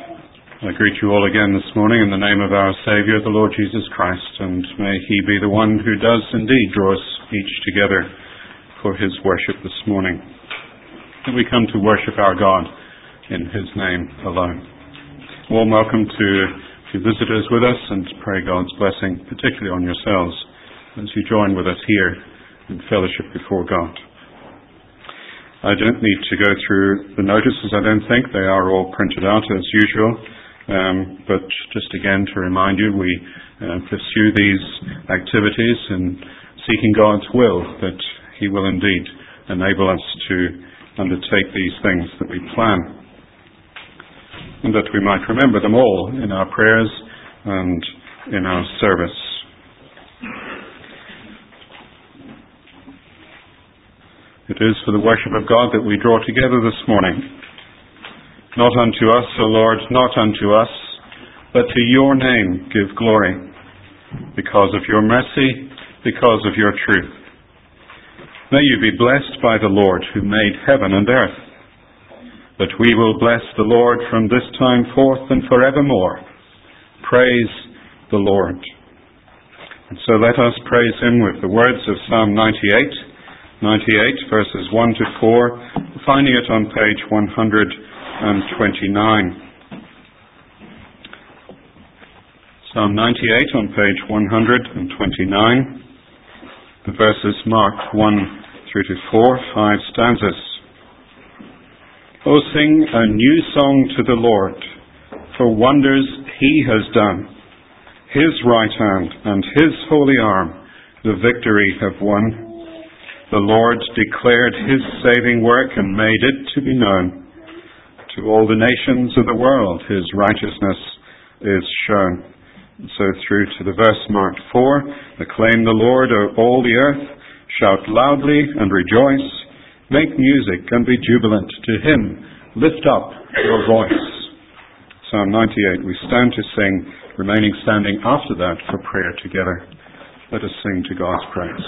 I greet you all again this morning in the name of our Saviour, the Lord Jesus Christ, and may He be the one who does indeed draw us each together for His worship this morning. And we come to worship our God in His name alone. Warm welcome to visitors with us, and pray God's blessing, particularly on yourselves, as you join with us here in fellowship before God. I don't need to go through the notices, I don't think. They are all printed out as usual. But just again to remind you, we pursue these activities in seeking God's will, that He will indeed enable us to undertake these things that we plan, and that we might remember them all in our prayers and in our service. It is for the worship of God that we draw together this morning. Not unto us, O Lord, not unto us, but to your name give glory, because of your mercy, because of your truth. May you be blessed by the Lord, who made heaven and earth. But we will bless the Lord from this time forth and forevermore. Praise the Lord. And so let us praise Him with the words of Psalm 98 verses 1 to 4, finding it on page 129. Psalm 98 on page 129. The verses marked 1 through to 4, 5 stanzas. O sing a new song to the Lord, for wonders He has done. His right hand and His holy arm the victory have won. The Lord declared His saving work and made it to be known. To all the nations of the world His righteousness is shown. And so through to the verse marked 4, acclaim the Lord, O all the earth, shout loudly and rejoice, make music and be jubilant to Him, lift up your voice. Psalm 98, we stand to sing, remaining standing after that for prayer together. Let us sing to God's praise.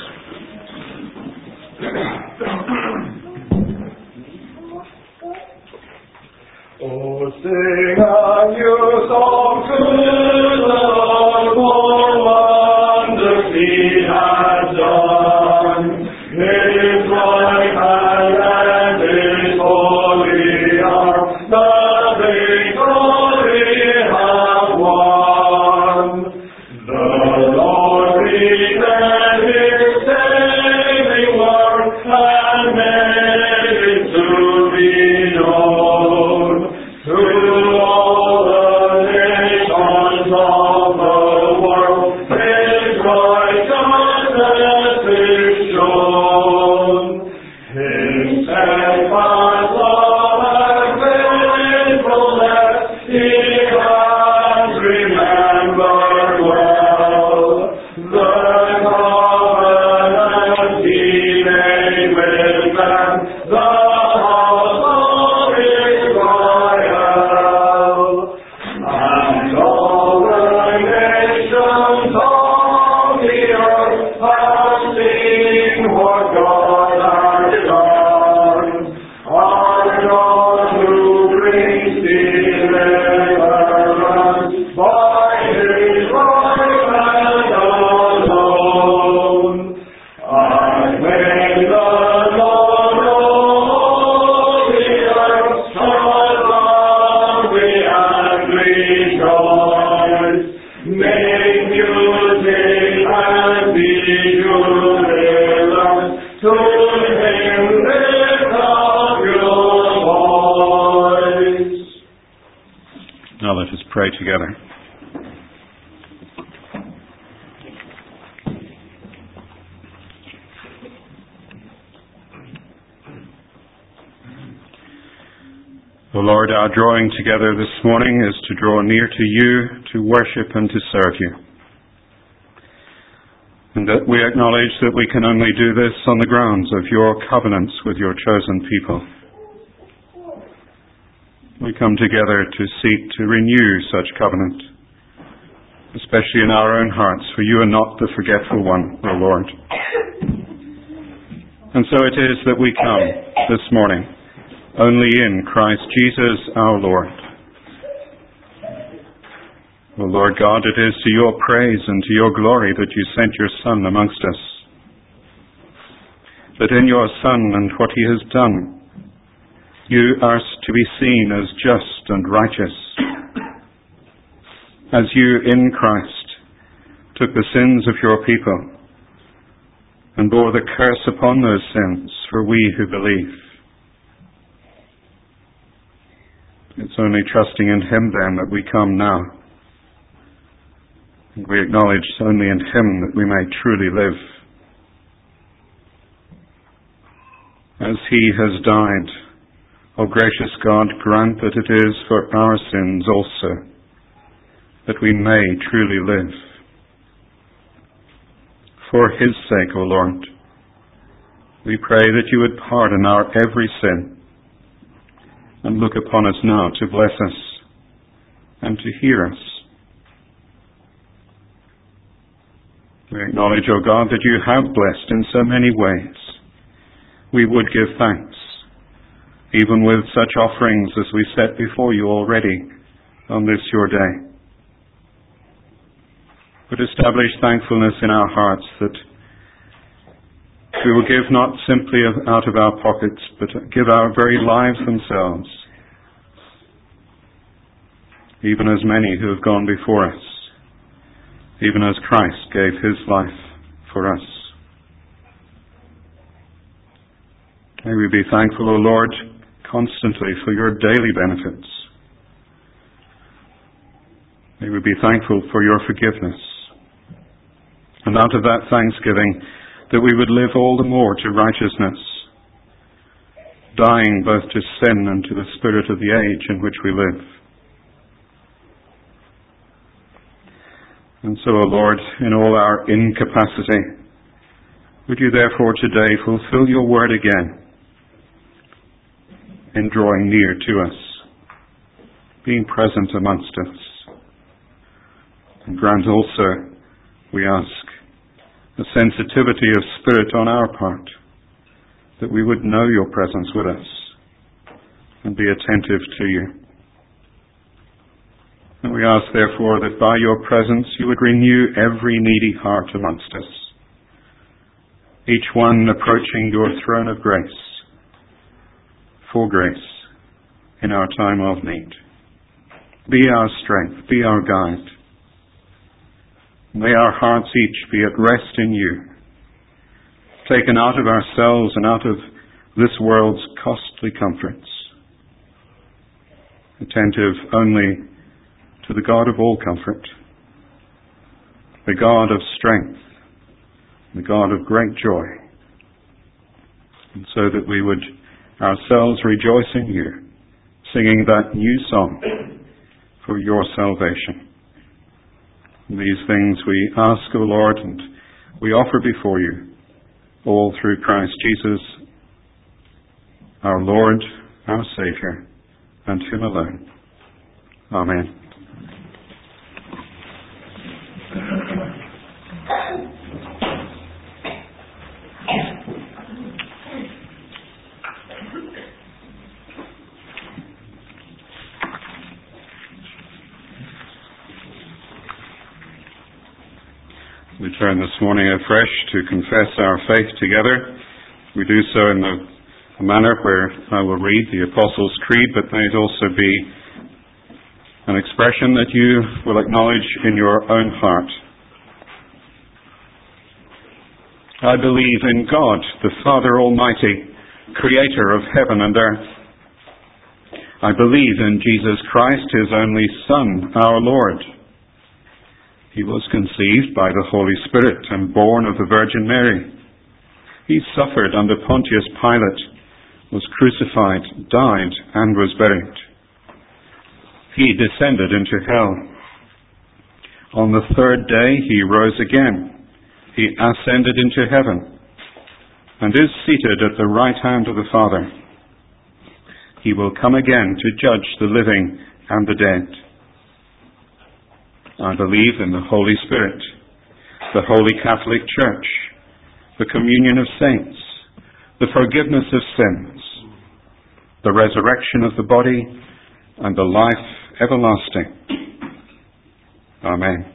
Oh, sing a new song to the Lord, for wonders He has done. His right hand and His holy arm, the victory have won. The Lord declared His saving work and made it to be known. To all the nations of the world, His righteousness is shown. His steadfast love and faithfulness He has remembered well. The covenant He made with man, the house of Israel. And all the nations of the earth have seen what God has done. Our God who brings deliverance by His right hand alone. I may the Lord of the earth be and rejoice. Make music and be jubilant. To Him lift up your voice. Now let us pray together. O Lord, our drawing together this morning is to draw near to you, to worship and to serve you. And that we acknowledge that we can only do this on the grounds of your covenants with your chosen people. We come together to seek to renew such covenant, especially in our own hearts, for you are not the forgetful one, O Lord. And so it is that we come this morning, only in Christ Jesus our Lord. O Lord God, it is to your praise and to your glory that you sent your Son amongst us. That in your Son and what he has done, you are to be seen as just and righteous. As you in Christ took the sins of your people and bore the curse upon those sins for we who believe. It's only trusting in him then that we come now. And we acknowledge only in him that we may truly live. As he has died, O gracious God, grant that it is for our sins also that we may truly live. For his sake, O Lord, we pray that you would pardon our every sin and look upon us now to bless us and to hear us. We acknowledge, O God, that you have blessed in so many ways. We would give thanks, even with such offerings as we set before you already on this your day. But establish thankfulness in our hearts that we will give not simply out of our pockets, but give our very lives themselves, even as many who have gone before us, even as Christ gave his life for us. May we be thankful, O Lord, constantly for your daily benefits. May we be thankful for your forgiveness. And out of that thanksgiving, that we would live all the more to righteousness, dying both to sin and to the spirit of the age in which we live. And so, O Lord, in all our incapacity, would you therefore today fulfill your word again in drawing near to us, being present amongst us. And grant also, we ask, a sensitivity of spirit on our part, that we would know your presence with us and be attentive to you. And we ask, therefore, that by your presence you would renew every needy heart amongst us, each one approaching your throne of grace, for grace in our time of need. Be our strength, be our guide. May our hearts each be at rest in you, taken out of ourselves and out of this world's costly comforts, attentive only to the God of all comfort, the God of strength, the God of great joy, and so that we would ourselves rejoice in you, singing that new song for your salvation. These things we ask, O Lord, and we offer before you, all through Christ Jesus, our Lord, our Saviour, and him alone. Amen. We turn this morning afresh to confess our faith together. We do so in a manner where I will read the Apostles' Creed, but may it also be an expression that you will acknowledge in your own heart. I believe in God, the Father Almighty, creator of heaven and earth. I believe in Jesus Christ, his only Son, our Lord. He was conceived by the Holy Spirit and born of the Virgin Mary. He suffered under Pontius Pilate, was crucified, died, and was buried. He descended into hell. On the third day he rose again. He ascended into heaven and is seated at the right hand of the Father. He will come again to judge the living and the dead. I believe in the Holy Spirit, the Holy Catholic Church, the communion of saints, the forgiveness of sins, the resurrection of the body, and the life everlasting. Amen.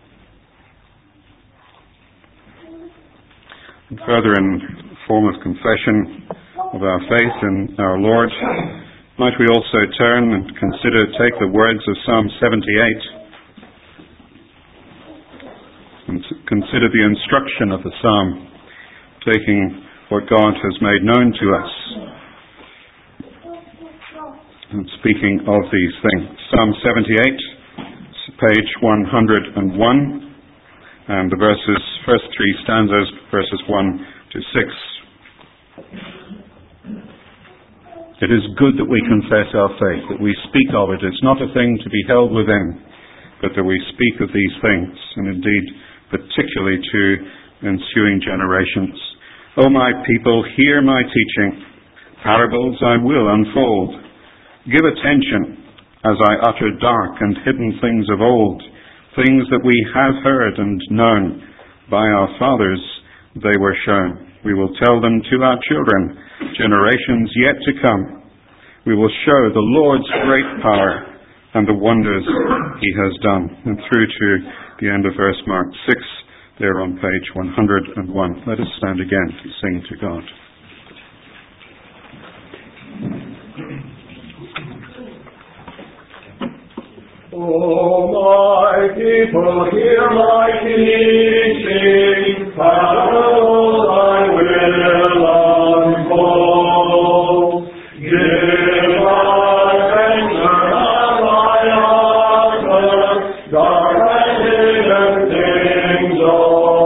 And further, in form of confession of our faith in our Lord, might we also turn and take the words of Psalm 78 and consider the instruction of the psalm, taking what God has made known to us and speaking of these things. Psalm 78, page 101, and the first three stanzas, verses 1 to 6. It is good that we confess our faith, that we speak of it. It's not a thing to be held within, but that we speak of these things, and indeed particularly to ensuing generations. O my people, hear my teaching. Parables I will unfold. Give attention as I utter dark and hidden things of old, things that we have heard and known. By our fathers they were shown. We will tell them to our children, generations yet to come. We will show the Lord's great power and the wonders he has done. And through to the end of verse mark 6, there on page 101. Let us stand again to sing to God. O my people, hear my teaching, parables I will unfold. Give attention as I utter dark and hidden things of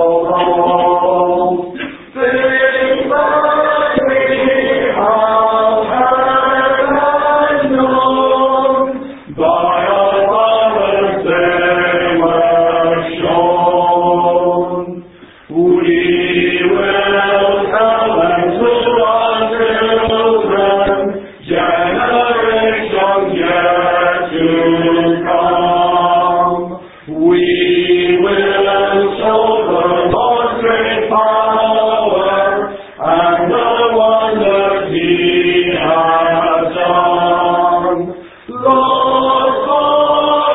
old. Things that we have heard and known by our fathers they were shown. We will tell them to our children, generations yet to come. We will show the Lord's great power and the wonders he has done. Lord, for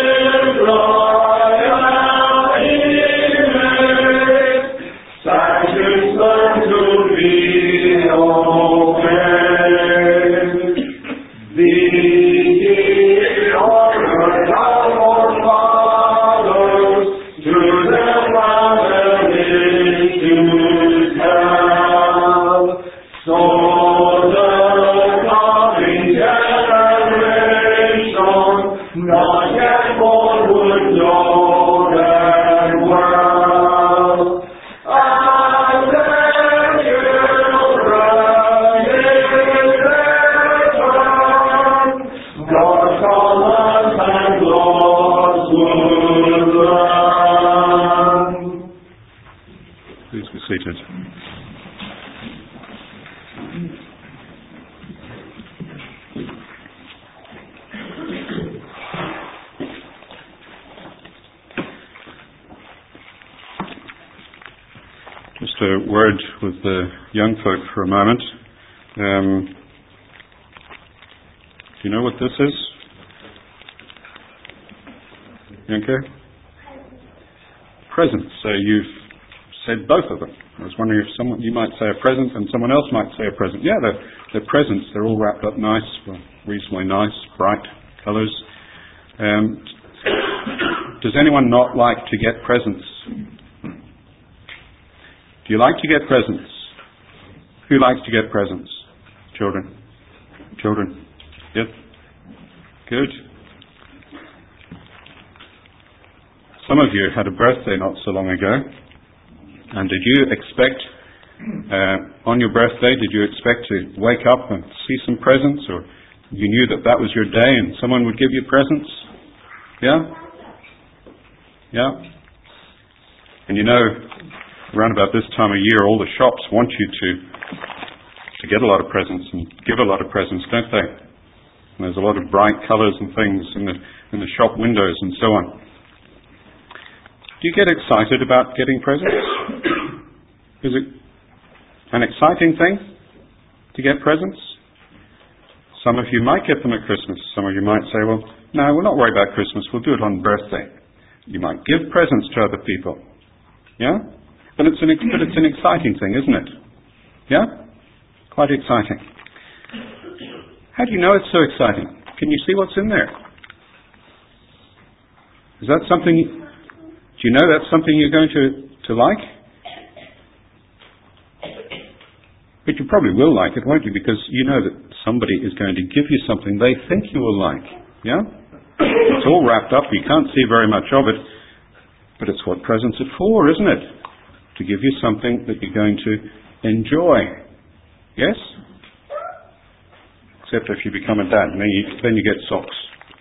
Israel is statutes learn to be obeyed. The order of our fathers to their families to tell, so the coming generation not yet born would know them well. And their children in their turn, God's commands and laws would learn. Please be seated. Just a word with the young folk for a moment. Do you know what this is? Okay. Presents. So you've said both of them. I was wondering if you might say a present and someone else might say a present. Yeah, they're presents. They're all wrapped up nice, well, reasonably nice, bright colours. Does anyone not like to get presents? Do you like to get presents? Who likes to get presents? Children. Children. Yep. Good. Some of you had a birthday not so long ago. And did you expect, on your birthday, did you expect to wake up and see some presents? Or you knew that was your day and someone would give you presents? Yeah? Yeah? And you know, around about this time of year, all the shops want you to get a lot of presents and give a lot of presents, don't they? And there's a lot of bright colours and things in the shop windows and so on. Do you get excited about getting presents? Is it an exciting thing to get presents? Some of you might get them at Christmas. Some of you might say, well, no, we'll not worry about Christmas. We'll do it on birthday. You might give presents to other people. Yeah? But it's an exciting thing, isn't it? Yeah? Quite exciting. How do you know it's so exciting? Can you see what's in there? Is that something... Do you know that's something you're going to like? But you probably will like it, won't you? Because you know that somebody is going to give you something they think you will like. Yeah? It's all wrapped up. You can't see very much of it. But it's what presents are for, isn't it? To give you something that you're going to enjoy. Yes? Except if you become a dad, then you get socks.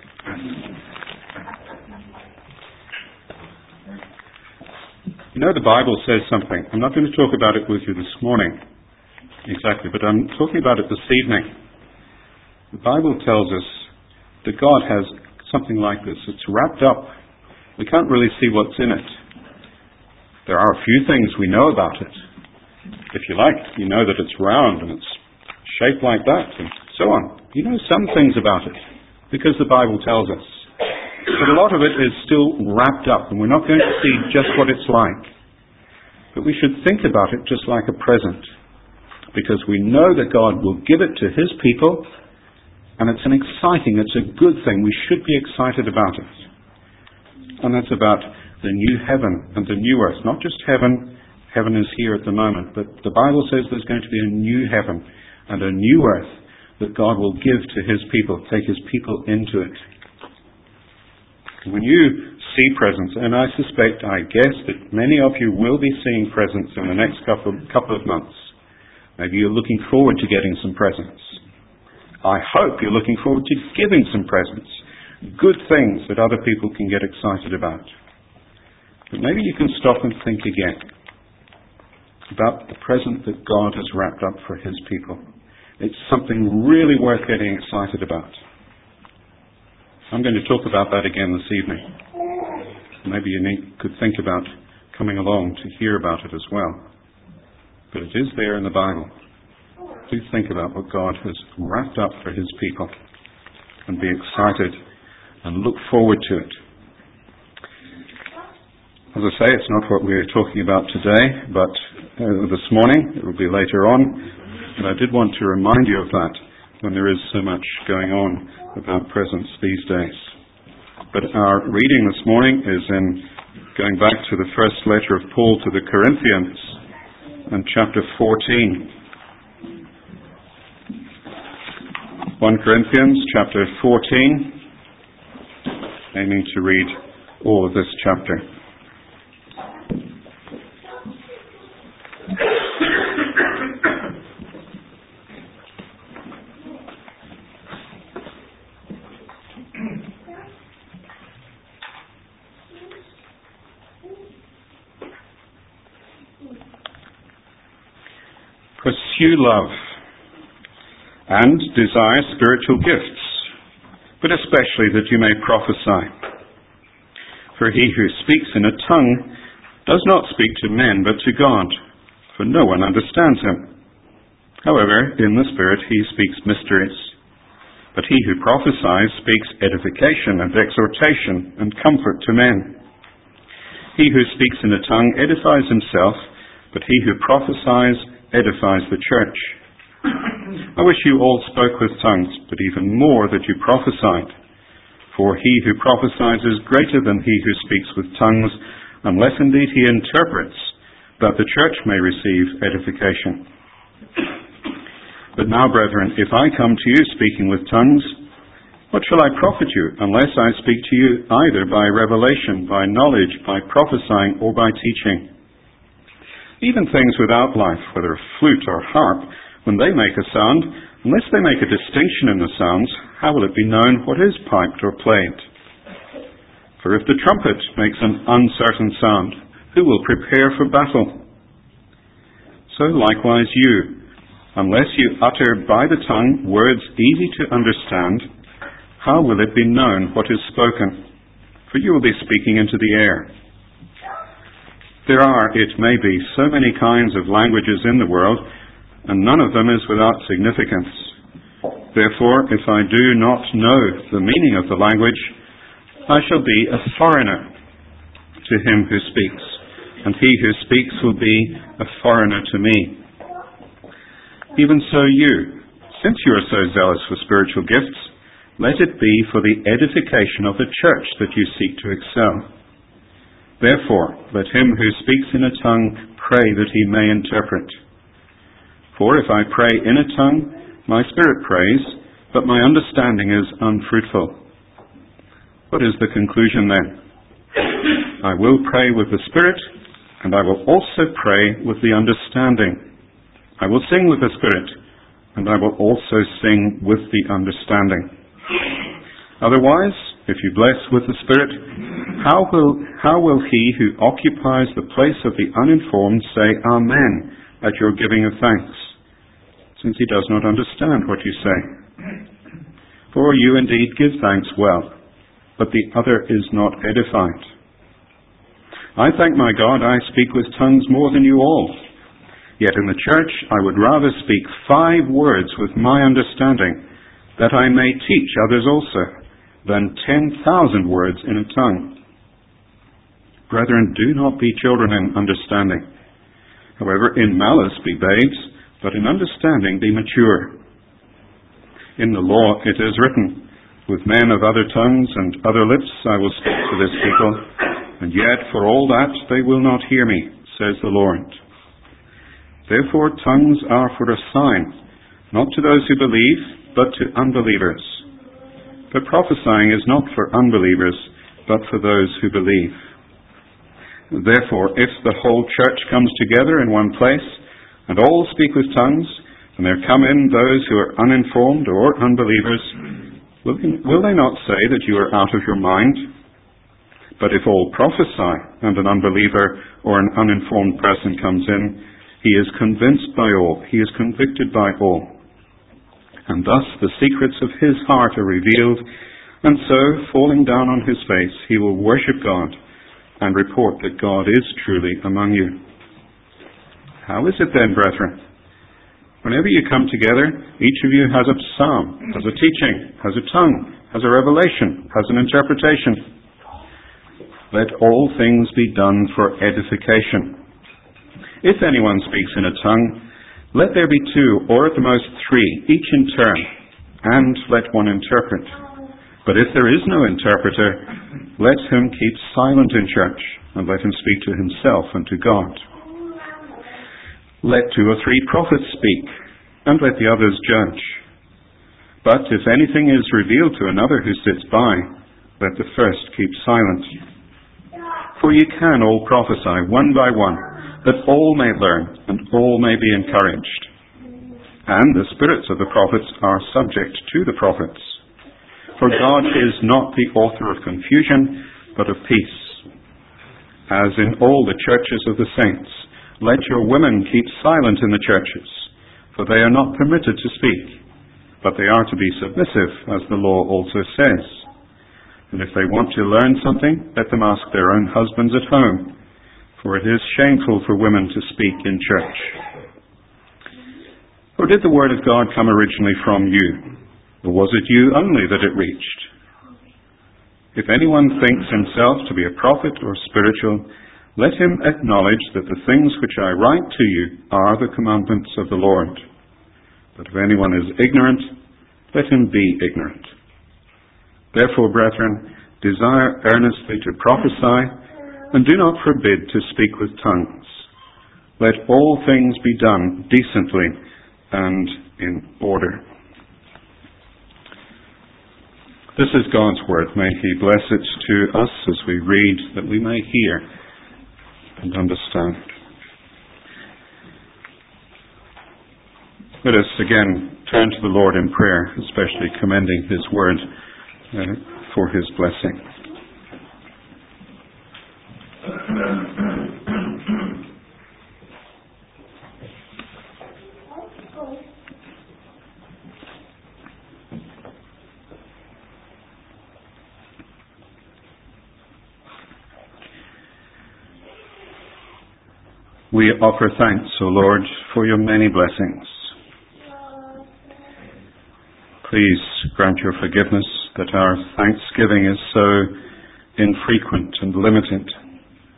You know, the Bible says something. I'm not going to talk about it with you this morning, exactly, but I'm talking about it this evening. The Bible tells us that God has something like this. It's wrapped up. We can't really see what's in it. There are a few things we know about it. If you like, you know that it's round and it's shaped like that and so on. You know some things about it because the Bible tells us. But a lot of it is still wrapped up and we're not going to see just what it's like. But we should think about it just like a present because we know that God will give it to His people and it's a good thing. We should be excited about it. And that's about the new heaven and the new earth. Not just heaven. Heaven is here at the moment. But the Bible says there's going to be a new heaven and a new earth that God will give to His people, take His people into it. When you see presents, and I guess that many of you will be seeing presents in the next couple of months. Maybe you're looking forward to getting some presents. I hope you're looking forward to giving some presents. Good things that other people can get excited about. But maybe you can stop and think again about the present that God has wrapped up for His people. It's something really worth getting excited about. I'm going to talk about that again this evening. Maybe you could think about coming along to hear about it as well. But it is there in the Bible. Do think about what God has wrapped up for His people and be excited and look forward to it. As I say, it's not what we're talking about today, but this morning. It will be later on. But I did want to remind you of that when there is so much going on about presents these days. But our reading this morning is in going back to the first letter of Paul to the Corinthians and chapter 14. 1 Corinthians chapter 14, aiming to read all of this chapter. Pursue love and desire spiritual gifts, but especially that you may prophesy. For he who speaks in a tongue does not speak to men but to God, for no one understands him. However, in the Spirit he speaks mysteries. But he who prophesies speaks edification and exhortation and comfort to men. He who speaks in a tongue edifies himself, but he who prophesies edifies the church. I wish you all spoke with tongues, but even more that you prophesied. For he who prophesies is greater than he who speaks with tongues, unless indeed he interprets, that the church may receive edification. But now, brethren, if I come to you speaking with tongues, what shall I profit you, unless I speak to you either by revelation, by knowledge, by prophesying, or by teaching? Even things without life, whether a flute or harp, when they make a sound, unless they make a distinction in the sounds, how will it be known what is piped or played? For if the trumpet makes an uncertain sound, who will prepare for battle? So likewise you, unless you utter by the tongue words easy to understand, how will it be known what is spoken? For you will be speaking into the air. There are, it may be, so many kinds of languages in the world, and none of them is without significance. Therefore, if I do not know the meaning of the language, I shall be a foreigner, to him who speaks, and he who speaks will be a foreigner to me. Even so you, since you are so zealous for spiritual gifts, let it be for the edification of the church that you seek to excel. Therefore, let him who speaks in a tongue pray that he may interpret. For if I pray in a tongue, my spirit prays, but my understanding is unfruitful. What is the conclusion then? I will pray with the spirit, and I will also pray with the understanding. I will sing with the spirit, and I will also sing with the understanding. Otherwise, if you bless with the spirit, how will he who occupies the place of the uninformed say Amen at your giving of thanks, since he does not understand what you say? For you indeed give thanks well, but the other is not edified. I thank my God I speak with tongues more than you all. Yet in the church I would rather speak 5 words with my understanding, that I may teach others also, than 10,000 words in a tongue. Brethren, do not be children in understanding. However, in malice be babes, but in understanding be mature. In the law it is written, with men of other tongues and other lips I will speak to this people, and yet for all that they will not hear me, says the Lord. Therefore tongues are for a sign, not to those who believe, but to unbelievers. But prophesying is not for unbelievers, but for those who believe. Therefore, if the whole church comes together in one place, and all speak with tongues, and there come in those who are uninformed or unbelievers, will they not say that you are out of your mind? But if all prophesy, and an unbeliever or an uninformed person comes in, he is convinced by all, he is convicted by all. And thus the secrets of his heart are revealed, and so, falling down on his face, he will worship God and report that God is truly among you. How is it then, brethren? Whenever you come together, each of you has a psalm, has a teaching, has a tongue, has a revelation, has an interpretation. Let all things be done for edification. If anyone speaks in a tongue, let there be 2, or at the most 3, each in turn, and let one interpret. But if there is no interpreter, let him keep silent in church, and let him speak to himself and to God. Let 2 or 3 prophets speak, and let the others judge. But if anything is revealed to another who sits by, let the first keep silent. For you can all prophesy one by one, that all may learn and all may be encouraged. And the spirits of the prophets are subject to the prophets. For God is not the author of confusion, but of peace. As in all the churches of the saints, let your women keep silent in the churches, for they are not permitted to speak, but they are to be submissive, as the law also says. And if they want to learn something, let them ask their own husbands at home, for it is shameful for women to speak in church. Or did the word of God come originally from you? Or was it you only that it reached? If anyone thinks himself to be a prophet or spiritual, let him acknowledge that the things which I write to you are the commandments of the Lord. But if anyone is ignorant, let him be ignorant. Therefore, brethren, desire earnestly to prophesy, and do not forbid to speak with tongues. Let all things be done decently and in order. This is God's word. May He bless it to us as we read, that we may hear and understand. Let us again turn to the Lord in prayer, especially commending His word for His blessing. We offer thanks, O Lord, for your many blessings. Please grant your forgiveness that our thanksgiving is so infrequent and limited,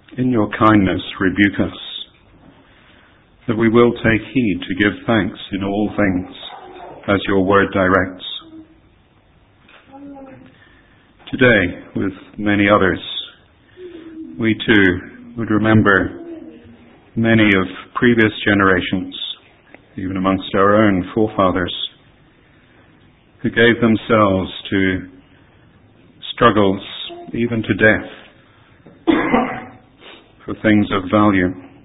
in your kindness rebuke us, that we will take heed to give thanks in all things, as your word directs. Today, with many others, we too would remember many of previous generations, even amongst our own forefathers, who gave themselves to struggles, even to death, for things of value.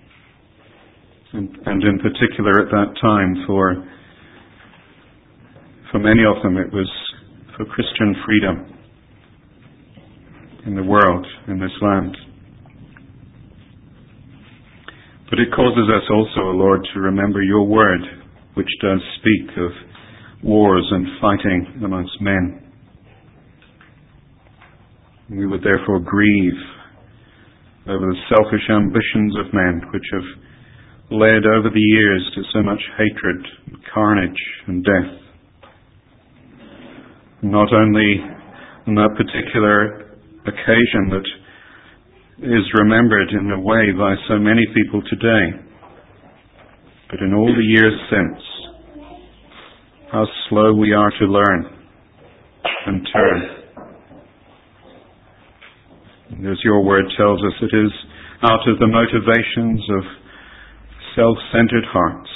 And in particular at that time, for many of them, it was for Christian freedom in the world, in this land. But it causes us also, O Lord, to remember your word, which does speak of wars and fighting amongst men. We would therefore grieve over the selfish ambitions of men, which have led over the years to so much hatred, carnage and death. Not only on that particular occasion that is remembered in a way by so many people today, but in all the years since, how slow we are to learn and turn. And as your word tells us, it is out of the motivations of self-centered hearts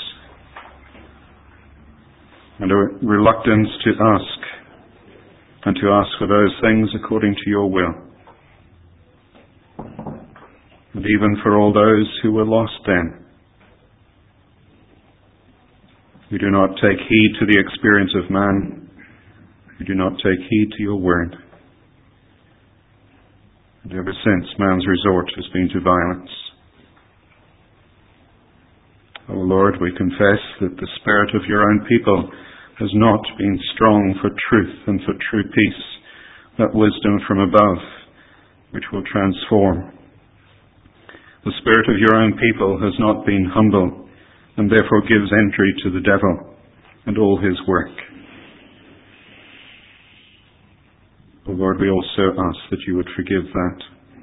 and a reluctance to ask, and to ask for those things according to your will. And even for all those who were lost then. We do not take heed to the experience of man. We do not take heed to your word. And ever since, man's resort has been to violence. O Lord, we confess that the spirit of your own people has not been strong for truth and for true peace, that wisdom from above which will transform. The spirit of your own people has not been humble, and therefore gives entry to the devil and all his work. O Lord, we also ask that you would forgive that,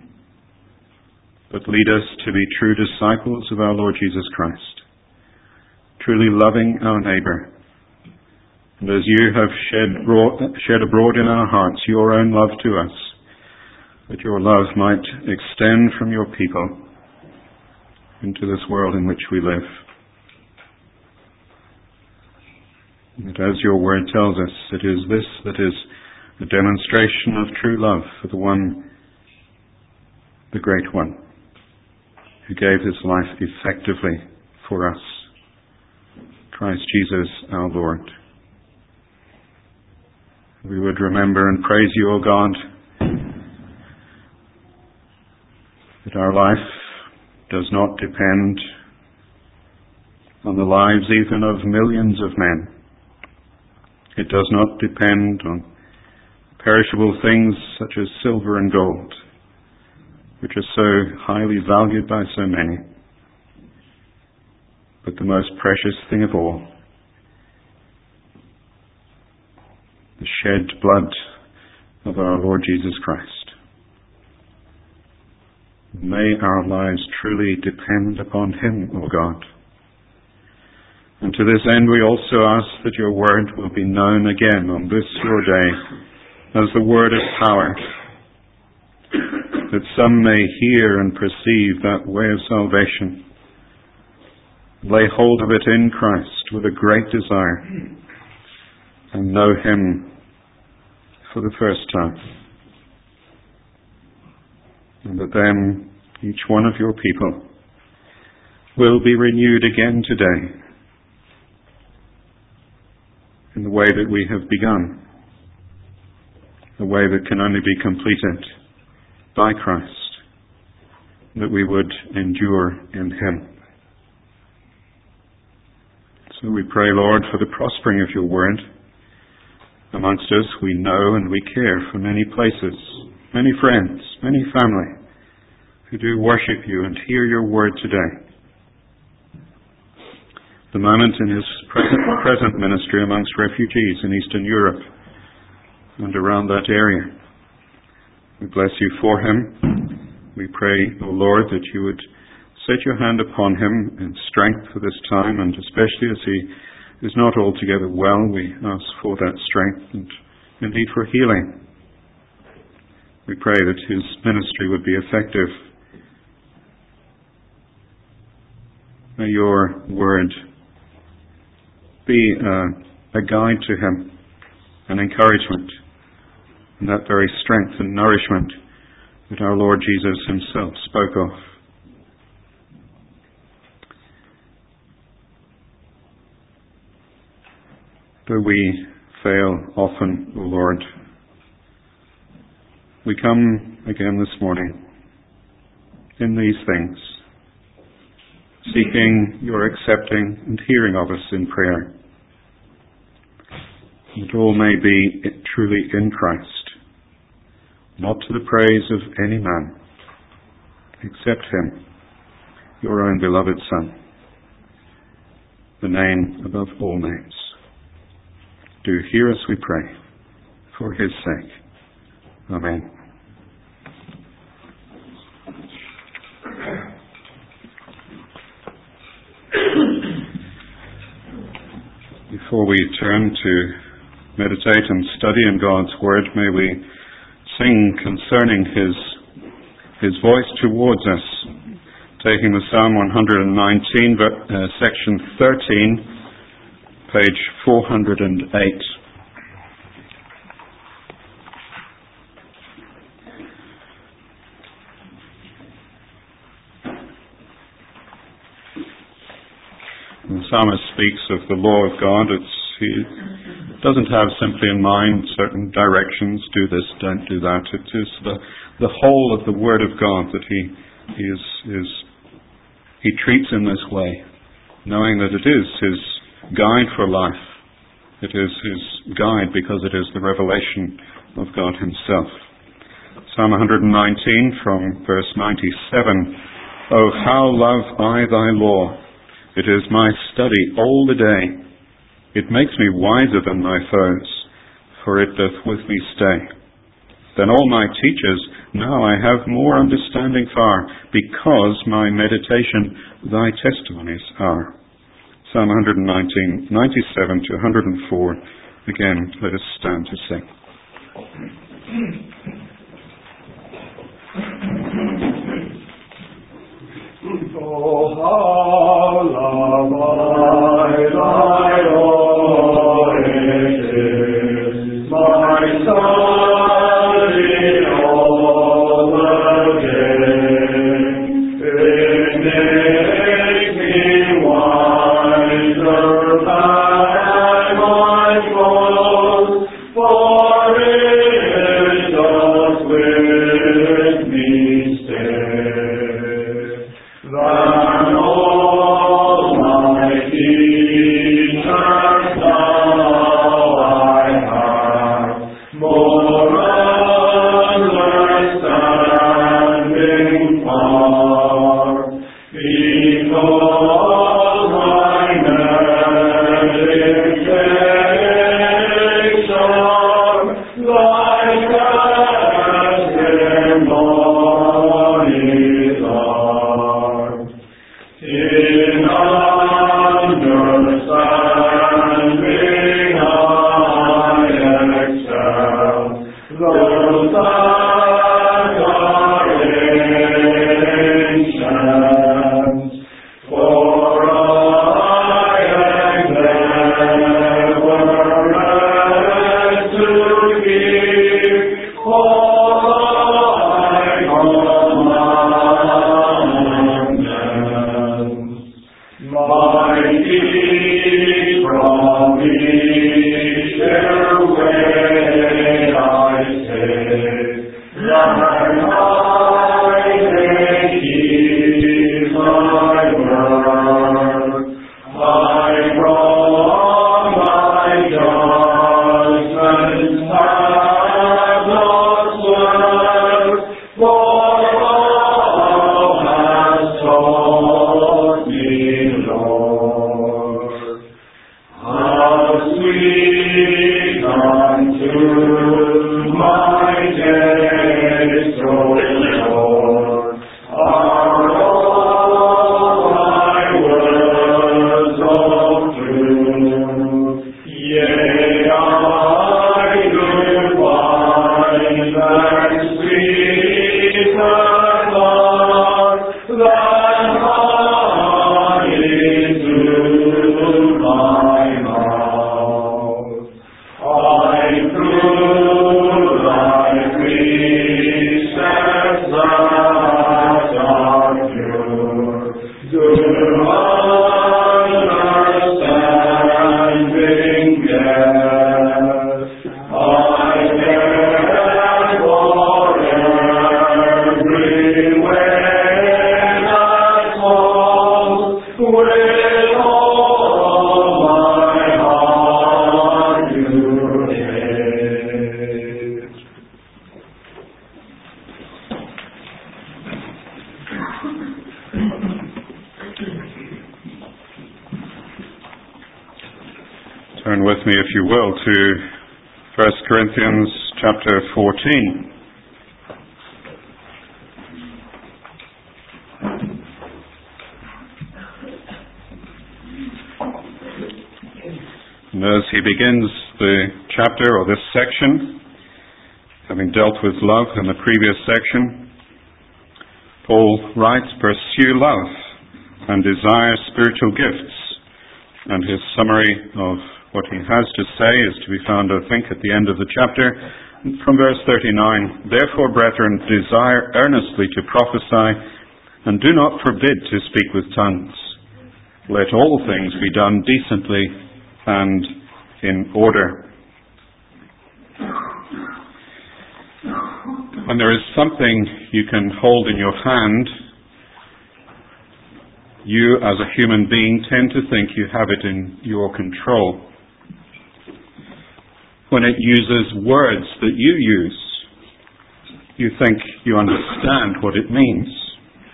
but lead us to be true disciples of our Lord Jesus Christ, truly loving our neighbour, and as you have shed abroad in our hearts your own love to us, that your love might extend from your people into this world in which we live. And that as your word tells us, it is this that is the demonstration of true love for the one, the great one, who gave his life effectively for us, Christ Jesus our Lord. We would remember and praise you, O God, that our life does not depend on the lives even of millions of men. It does not depend on perishable things such as silver and gold, which are so highly valued by so many. But the most precious thing of all, the shed blood of our Lord Jesus Christ. May our lives truly depend upon him, O God. And to this end we also ask that your word will be known again on this your day as the word of power, that some may hear and perceive that way of salvation, lay hold of it in Christ with a great desire, and know him for the first time. And that then each one of your people will be renewed again today in the way that we have begun, the way that can only be completed by Christ, that we would endure in him. So we pray, Lord, for the prospering of your word. Amongst us we know and we care for many places, many friends, many family who do worship you and hear your word today. The moment in his present ministry amongst refugees in Eastern Europe and around that area. We bless you for him We pray, O Lord, that you would set your hand upon him in strength for this time, and especially as he is not altogether well, we ask for that strength and indeed for healing. We pray that his ministry would be effective. May your word be a guide to him, an encouragement, and that very strength and nourishment that our Lord Jesus himself spoke of. Though we fail often, O Lord, we come again this morning in these things, seeking your accepting and hearing of us in prayer, that all may be truly in Christ, not to the praise of any man, except him, your own beloved Son, the name above all names. Do hear us, we pray, for his sake. Amen. Before we turn to meditate and study in God's Word, may we sing concerning his voice towards us, taking the Psalm 119, section 13, page 408. The psalmist speaks of the law of God. He doesn't have simply in mind certain directions, do this, don't do that. It is the whole of the Word of God that he treats in this way, knowing that it is his guide for life. It is his guide because it is the revelation of God himself. Psalm 119 from verse 97. Oh, how love I thy law! It is my study all the day. It makes me wiser than my foes, for it doth with me stay. Than all my teachers, now I have more understanding far, because my meditation thy testimonies are. Psalm 119, 97 to 104. Again, let us stand to sing. Oh, how love I thy law, it is my study all the day. It makes me wiser than my foes, for it doth with me stay. Than all my teachers now I have more understanding far, because my meditation thy testimonies are. In understanding I excel, those that are ancient, for I endeavor to keep all thy commandments. My peace from each way I take, that I may keep my word. I from my judgments have not swerved, for thou hast taught me, Lord. How sweet unto my taste Turn with me, if you will, to 1 Corinthians chapter 14. And as he begins the chapter, or this section, having dealt with love in the previous section, Paul writes, "Pursue love and desire spiritual gifts." And his summary of what he has to say is to be found, I think, at the end of the chapter, from verse 39. "Therefore, brethren, desire earnestly to prophesy, and do not forbid to speak with tongues. Let all things be done decently and in order." When there is something you can hold in your hand, you as a human being tend to think you have it in your control. When it uses words that you use, you think you understand what it means.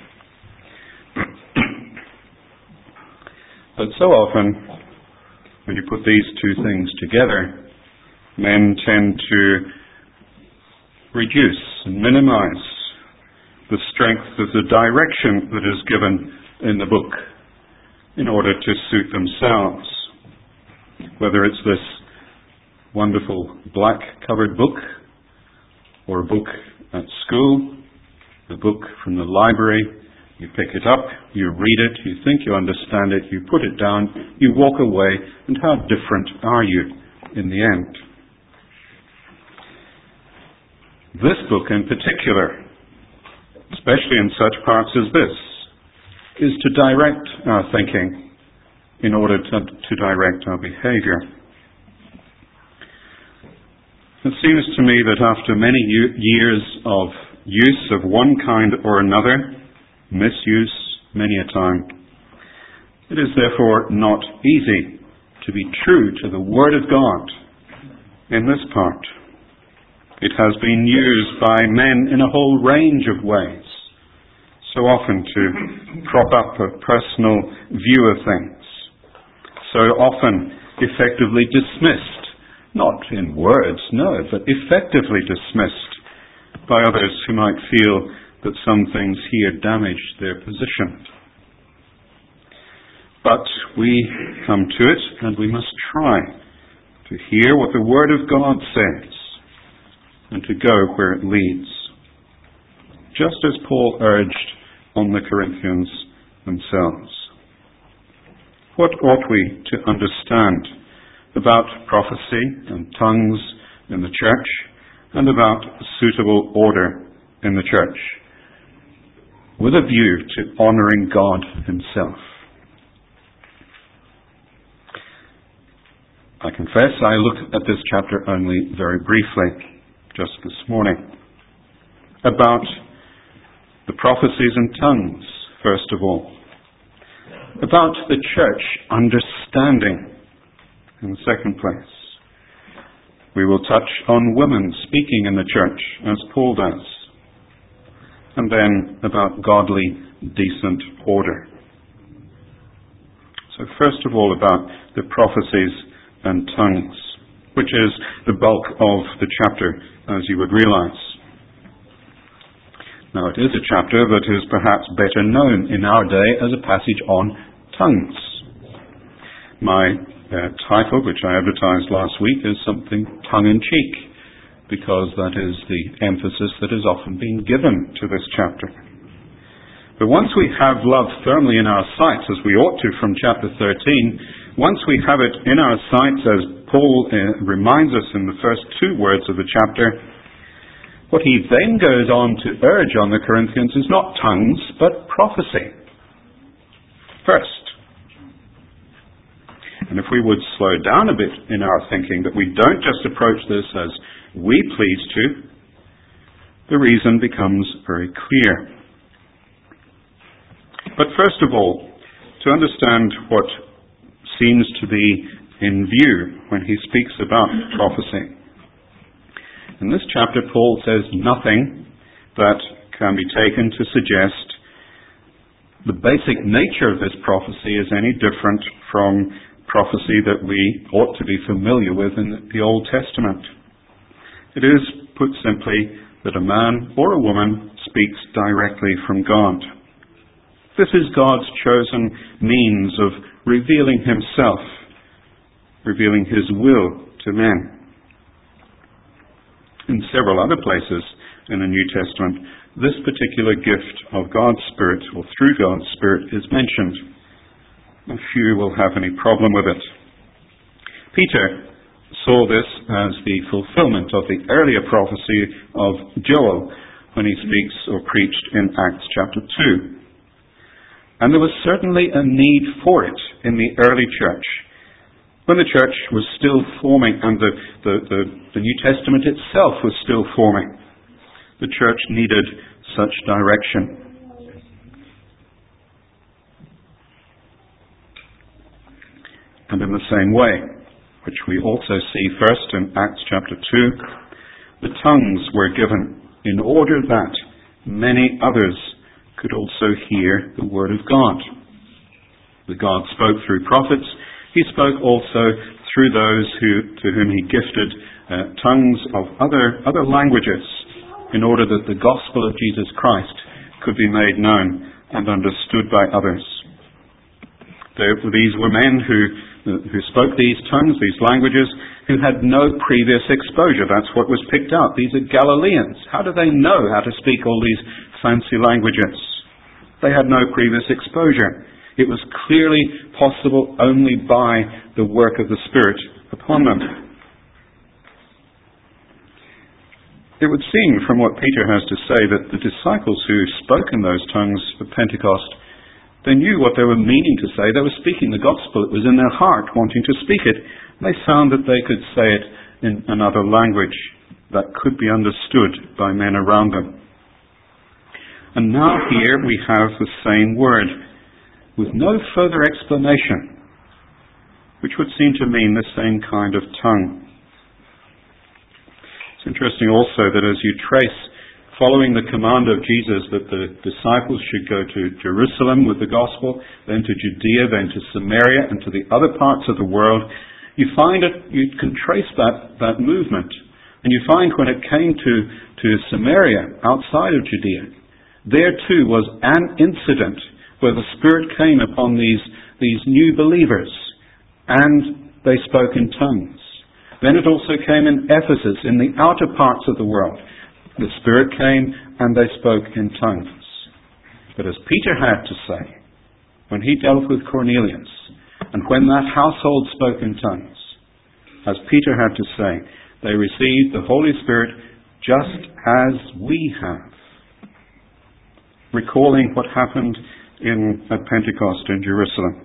But so often, when you put these two things together, men tend to reduce and minimize the strength of the direction that is given in the book in order to suit themselves. Whether it's this wonderful black-covered book, or a book at school, a book from the library, you pick it up, you read it, you think you understand it, you put it down, you walk away, and how different are you in the end? This book in particular, especially in such parts as this, is to direct our thinking in order to direct our behavior. It seems to me that after many years of use of one kind or another, misuse many a time, it is therefore not easy to be true to the Word of God in this part. It has been used by men in a whole range of ways, so often to prop up a personal view of things, so often effectively dismissed, not in words, no, but effectively dismissed by others who might feel that some things here damage their position. But we come to it, and we must try to hear what the Word of God says, and to go where it leads, just as Paul urged on the Corinthians themselves. What ought we to understand about prophecy and tongues in the church, and about suitable order in the church, with a view to honouring God Himself? I confess I looked at this chapter only very briefly, just this morning, about the prophecies and tongues, first of all, about the church understanding in the second place. We will touch on women speaking in the church, as Paul does, and then about godly, decent order. So first of all, about the prophecies and tongues, which is the bulk of the chapter, as you would realize. Now, it is a chapter that is perhaps better known in our day as a passage on tongues. My title, which I advertised last week, is something tongue-in-cheek, because that is the emphasis that has often been given to this chapter. But once we have love firmly in our sights, as we ought to from chapter 13, once we have it in our sights, as Paul reminds us in the first two words of the chapter, what he then goes on to urge on the Corinthians is not tongues, but prophecy first. And if we would slow down a bit in our thinking, that we don't just approach this as we please to, the reason becomes very clear. But first of all, to understand what seems to be in view when he speaks about prophecy. In this chapter, Paul says nothing that can be taken to suggest the basic nature of this prophecy is any different from prophecy that we ought to be familiar with in the Old Testament. It is, put simply, that a man or a woman speaks directly from God. This is God's chosen means of revealing himself, revealing his will to men. In several other places in the New Testament, this particular gift of God's Spirit, or through God's Spirit, is mentioned. Few will have any problem with it. Peter saw this as the fulfillment of the earlier prophecy of Joel when he speaks or preached in Acts chapter 2. And there was certainly a need for it in the early church. When the church was still forming and the New Testament itself was still forming, the church needed such direction. And in the same way, which we also see first in Acts chapter 2, the tongues were given in order that many others could also hear the word of God. The God spoke through prophets. He spoke also through those to whom he gifted tongues of other languages in order that the gospel of Jesus Christ could be made known and understood by others. These were men who spoke these tongues, these languages, who had no previous exposure. That's what was picked out. These are Galileans. How do they know how to speak all these fancy languages? They had no previous exposure. It was clearly possible only by the work of the Spirit upon them. It would seem from what Peter has to say that the disciples who spoke in those tongues at Pentecost, they knew what they were meaning to say. They were speaking the gospel. It was in their heart, wanting to speak it. They found that they could say it in another language that could be understood by men around them. And now here we have the same word, with no further explanation, which would seem to mean the same kind of tongue. It's interesting also that as you trace, following the command of Jesus that the disciples should go to Jerusalem with the gospel, then to Judea, then to Samaria, and to the other parts of the world, you find it, you can trace that movement. And you find when it came to Samaria, outside of Judea, there too was an incident where the Spirit came upon these new believers, and they spoke in tongues. Then it also came in Ephesus, in the outer parts of the world. The Spirit came and they spoke in tongues. But as Peter had to say, when he dealt with Cornelius, and when that household spoke in tongues, as Peter had to say, they received the Holy Spirit just as we have. Recalling what happened at Pentecost in Jerusalem.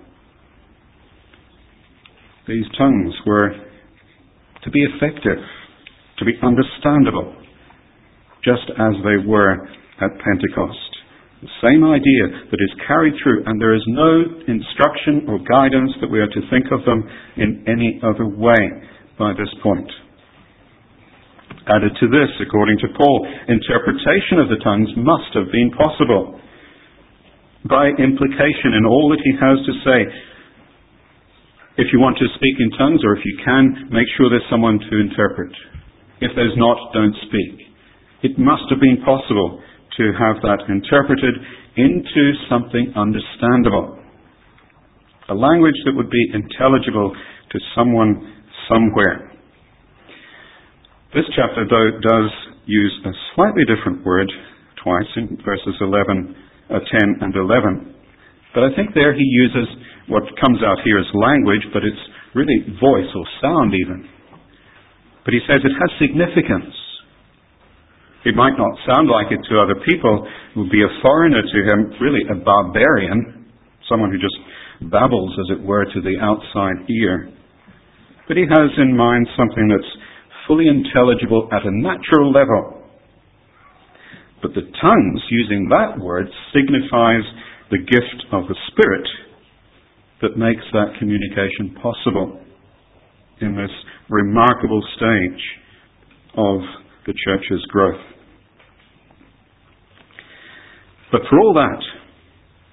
These tongues were to be effective, to be understandable, just as they were at Pentecost. The same idea that is carried through, and there is no instruction or guidance that we are to think of them in any other way by this point. Added to this, according to Paul, interpretation of the tongues must have been possible. By implication, in all that he has to say, if you want to speak in tongues, or if you can, make sure there's someone to interpret. If there's not, don't speak. It must have been possible to have that interpreted into something understandable. A language that would be intelligible to someone somewhere. This chapter, though, does use a slightly different word twice in verses 10 and 11. But I think there he uses what comes out here as language, but it's really voice or sound even. But he says it has significance. It might not sound like it to other people. It would be a foreigner to him, really a barbarian, someone who just babbles, as it were, to the outside ear. But he has in mind something that's fully intelligible at a natural level. But the tongues, using that word, signifies the gift of the Spirit that makes that communication possible in this remarkable stage of the church's growth. But for all that,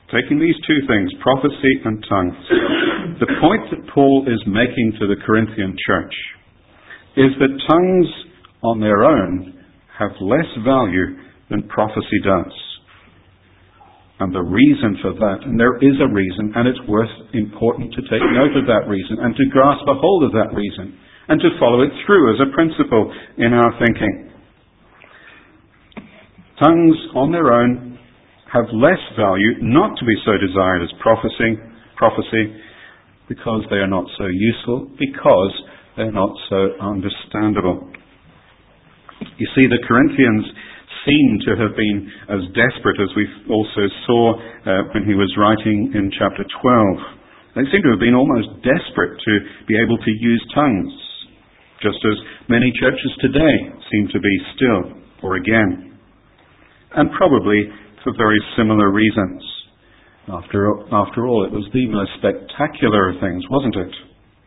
Taking these two things, prophecy and tongues, the point that Paul is making to the Corinthian church is that tongues on their own have less value than prophecy does. And the reason for that, and there is a reason, and it's important to take note of that reason, and to grasp a hold of that reason, and to follow it through as a principle in our thinking. Tongues on their own have less value, not to be so desired as prophecy, because they are not so useful, because they're not so understandable. You see, the Corinthians seem to have been as desperate as we also saw when he was writing in chapter 12. They seem to have been almost desperate to be able to use tongues, just as many churches today seem to be still, or again. And probably for very similar reasons. After all, it was the most spectacular of things, wasn't it?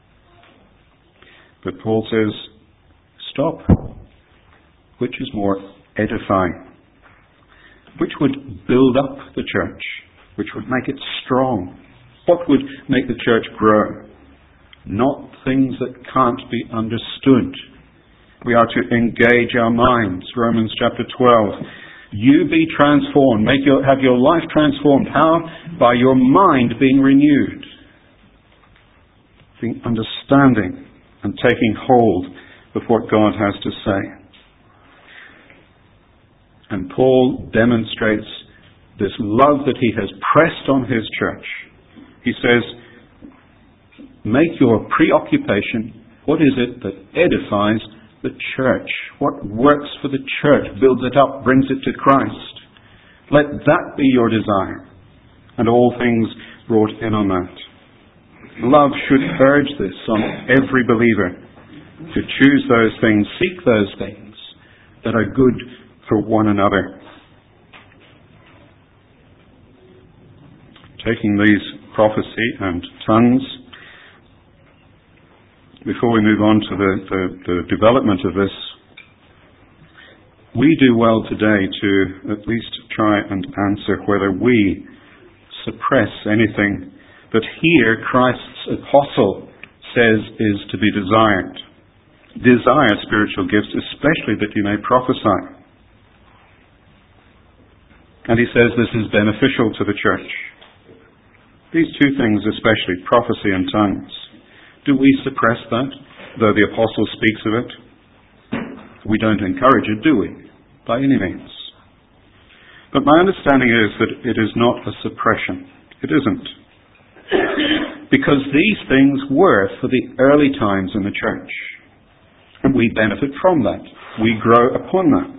But Paul says, stop. Which is more edifying? Which would build up the church? Which would make it strong? What would make the church grow? Not things that can't be understood. We are to engage our minds. Romans chapter 12. You be transformed. Have your life transformed. How? By your mind being renewed. Being understanding and taking hold of what God has to say. And Paul demonstrates this love that he has pressed on his church. He says, make your preoccupation, what is it that edifies the church? What works for the church, builds it up, brings it to Christ? Let that be your desire, and all things brought in on that. Love should urge this on every believer, to choose those things, seek those things that are good for one another. Taking these prophecy and tongues, before we move on to the development of this, we do well today to at least try and answer whether we suppress anything that here Christ's apostle says is to be desired. Desire spiritual gifts, especially that you may prophesy. And he says this is beneficial to the church. These two things especially, prophecy and tongues. Do we suppress that, though the apostle speaks of it? We don't encourage it, do we? By any means. But my understanding is that it is not a suppression. It isn't. Because these things were for the early times in the church. And we benefit from that. We grow upon that.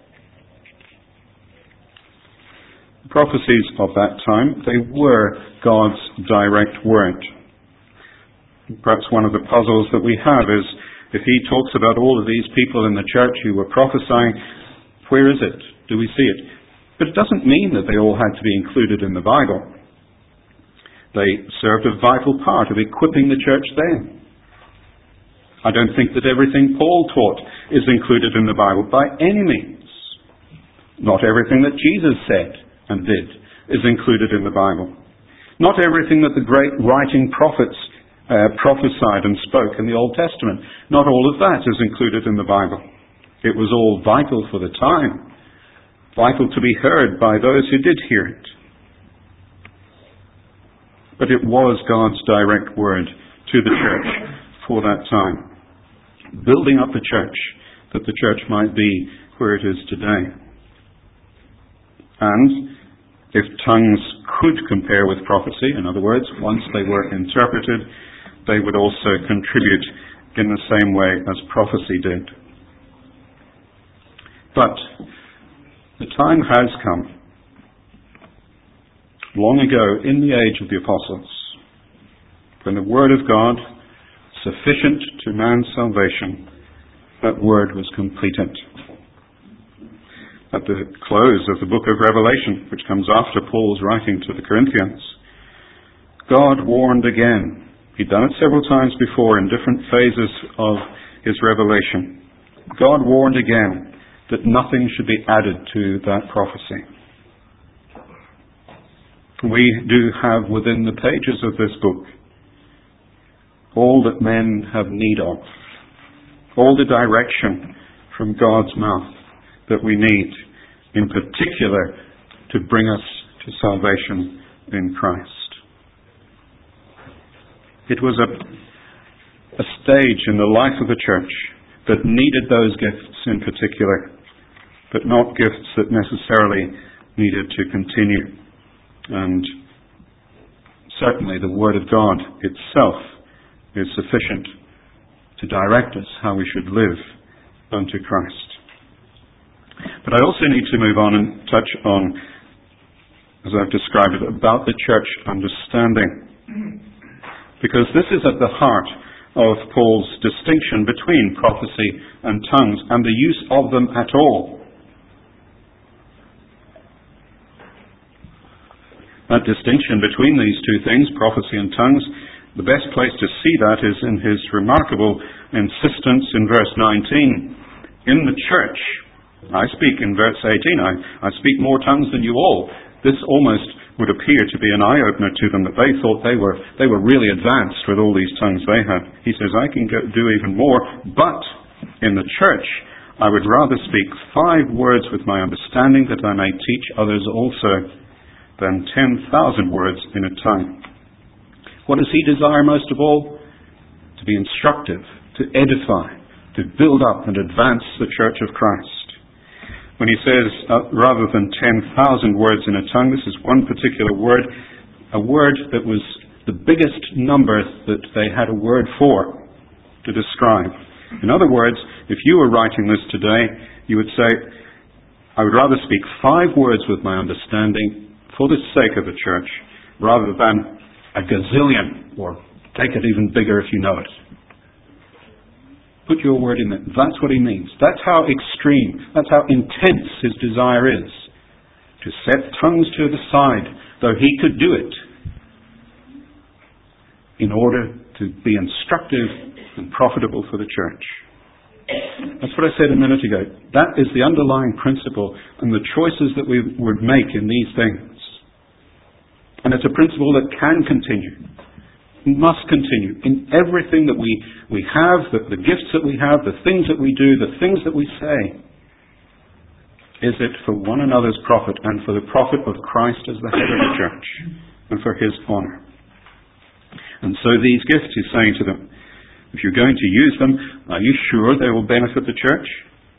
The prophecies of that time, they were God's direct word. Perhaps one of the puzzles that we have is, if he talks about all of these people in the church who were prophesying, where is it? Do we see it? But it doesn't mean that they all had to be included in the Bible. They served a vital part of equipping the church then. I don't think that everything Paul taught is included in the Bible by any means. Not everything that Jesus said and did is included in the Bible. Not everything that the great writing prophets prophesied and spoke in the Old Testament. Not all of that is included in the Bible. It was all vital for the time, vital to be heard by those who did hear it. But it was God's direct word to the church for that time, building up the church that the church might be where it is today. And if tongues could compare with prophecy, in other words, once they were interpreted, they would also contribute in the same way as prophecy did. But the time has come, long ago in the age of the apostles, when the word of God, sufficient to man's salvation, that word was completed. At the close of the book of Revelation, which comes after Paul's writing to the Corinthians, God warned again. He'd done it several times before in different phases of his revelation. God warned again that nothing should be added to that prophecy. We do have within the pages of this book all that men have need of, all the direction from God's mouth that we need, in particular to bring us to salvation in Christ. It was a stage in the life of the church that needed those gifts in particular, but not gifts that necessarily needed to continue. And certainly the Word of God itself is sufficient to direct us how we should live unto Christ. But I also need to move on and touch on, as I've described it, about the church understanding. Because this is at the heart of Paul's distinction between prophecy and tongues and the use of them at all. That distinction between these two things, prophecy and tongues, the best place to see that is in his remarkable insistence in verse 19. In the church, I speak in verse 18, I speak more tongues than you all. This almost would appear to be an eye-opener to them, that they thought they were really advanced with all these tongues they had. He says, I can do even more, but in the church I would rather speak 5 words with my understanding, that I may teach others also, than 10,000 words in a tongue. What does he desire most of all? To be instructive, to edify, to build up and advance the church of Christ. When he says, rather than 10,000 words in a tongue, this is one particular word, a word that was the biggest number that they had a word for to describe. In other words, if you were writing this today, you would say, I would rather speak 5 words with my understanding for the sake of the church, rather than a gazillion, or take it even bigger if you know it. Put your word in there. That's what he means. That's how extreme, that's how intense his desire is. To set tongues to the side, though he could do it, in order to be instructive and profitable for the church. That's what I said a minute ago. That is the underlying principle and the choices that we would make in these things. And it's a principle that can continue, must continue in everything that we have, the gifts that we have, the things that we do, the things that we say. Is it for one another's profit and for the profit of Christ as the head of the church and for his honor? And so these gifts, he's saying to them, if you're going to use them, are you sure they will benefit the church?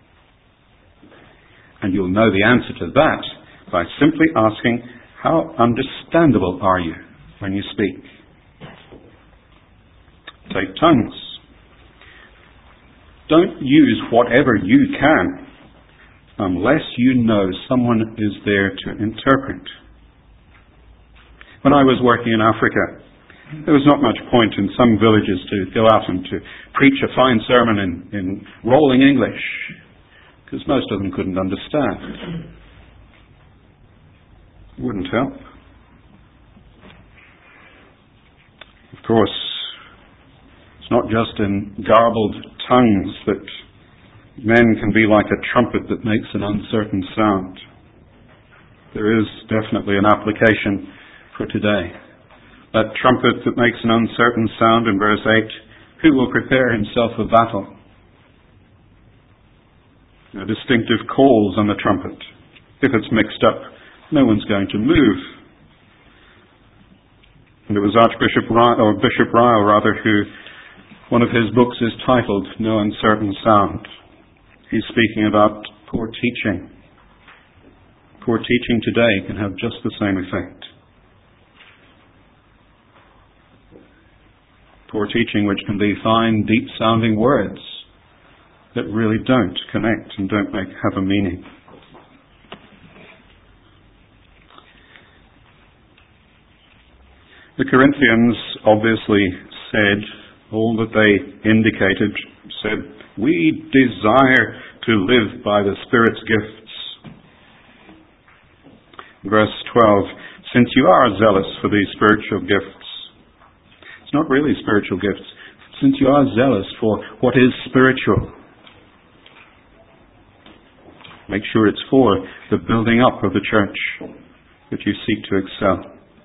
And you'll know the answer to that by simply asking, how understandable are you when you speak? Take tongues. Don't use whatever you can unless you know someone is there to interpret. When I was working in Africa, there was not much point in some villages to go out and to preach a fine sermon in rolling English, because most of them couldn't understand. It wouldn't help. Of course, it's not just in garbled tongues that men can be like a trumpet that makes an uncertain sound. There is definitely an application for today. That trumpet that makes an uncertain sound in verse 8, who will prepare himself for battle? Distinctive calls on the trumpet. If it's mixed up, no one's going to move. And it was Bishop Ryle, who one of his books is titled No Uncertain Sound. He's speaking about poor teaching. Poor teaching today can have just the same effect. Poor teaching which can be fine, deep-sounding words that really don't connect and don't have a meaning. The Corinthians obviously said, all that they indicated, said, we desire to live by the Spirit's gifts. Verse 12, since you are zealous for these spiritual gifts. It's not really spiritual gifts. Since you are zealous for what is spiritual. Make sure it's for the building up of the church that you seek to excel.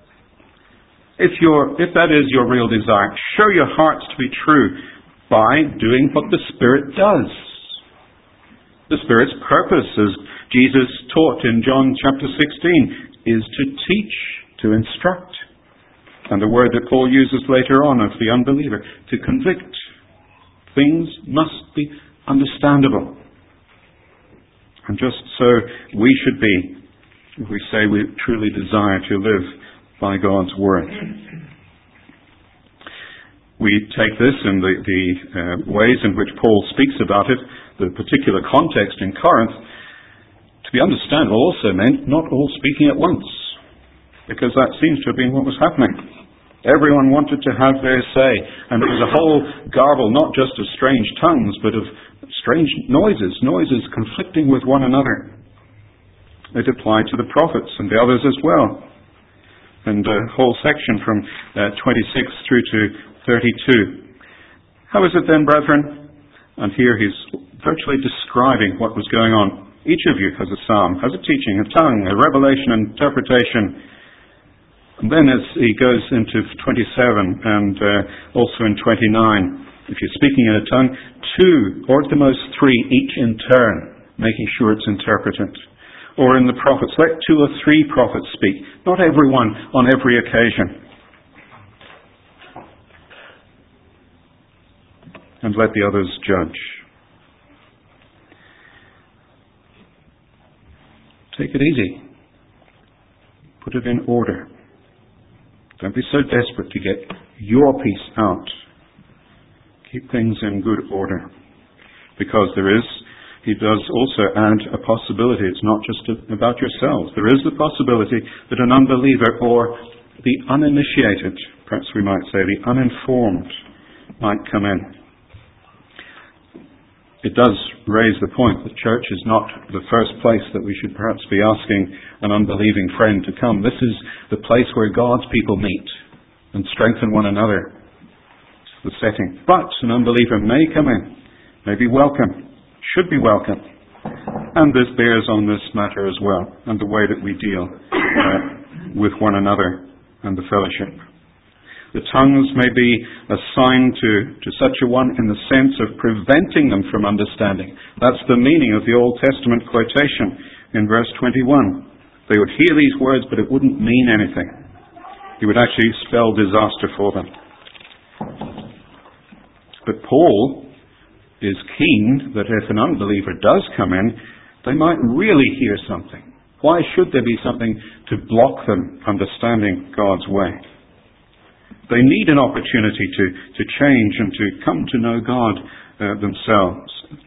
If that is your real desire, show your hearts to be true by doing what the Spirit does. The Spirit's purpose, as Jesus taught in John chapter 16, is to teach, to instruct. And the word that Paul uses later on of the unbeliever, to convict. Things must be understandable. And just so we should be, if we say we truly desire to live by God's Word. We take this in the ways in which Paul speaks about it, the particular context in Corinth, to be understandable also meant not all speaking at once, because that seems to have been what was happening. Everyone wanted to have their say, and it was a whole garble, not just of strange tongues, but of strange noises conflicting with one another. It applied to the prophets and the others as well. And a whole section from 26 through to 32. How is it then, brethren? And here he's virtually describing what was going on. Each of you has a psalm, has a teaching, a tongue, a revelation, an interpretation. And then as he goes into 27 and also in 29, if you're speaking in a tongue, 2 or at the most 3 each in turn, making sure it's interpreted. Or in the prophets, let 2 or 3 prophets speak, not everyone on every occasion. And let the others judge. Take it easy. Put it in order. Don't be so desperate to get your piece out. Keep things in good order. Because he does also add a possibility. It's not just about yourselves. There is the possibility that an unbeliever or the uninitiated, perhaps we might say the uninformed, might come in. It does raise the point that church is not the first place that we should perhaps be asking an unbelieving friend to come. This is the place where God's people meet and strengthen one another. It's the setting. But an unbeliever may come in, may be welcome, should be welcome. And this bears on this matter as well, and the way that we deal with one another and the fellowship. The tongues may be assigned to such a one in the sense of preventing them from understanding. That's the meaning of the Old Testament quotation in verse 21. They would hear these words, but it wouldn't mean anything. It would actually spell disaster for them. But Paul is keen that if an unbeliever does come in, they might really hear something. Why should there be something to block them understanding God's way? They need an opportunity to change and to come to know God themselves.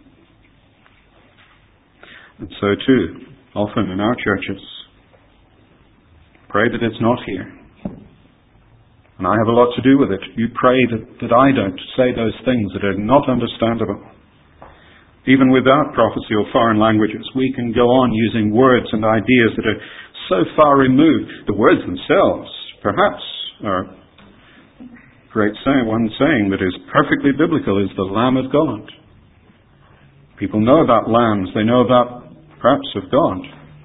And so too, often in our churches, pray that it's not here. And I have a lot to do with it. You pray that I don't say those things that are not understandable. Even without prophecy or foreign languages, we can go on using words and ideas that are so far removed. The words themselves, perhaps, are one saying that is perfectly biblical is the Lamb of God. People know about lambs. They know about, perhaps, of God.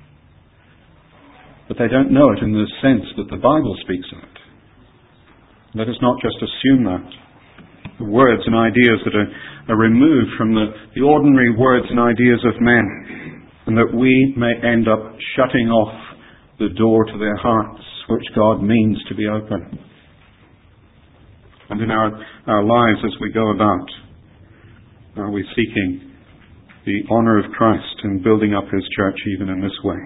But they don't know it in the sense that the Bible speaks of it. Let us not just assume that. The words and ideas that are removed from the ordinary words and ideas of men, and that we may end up shutting off the door to their hearts, which God means to be open. And in our lives as we go about, are we seeking the honour of Christ and building up His church even in this way?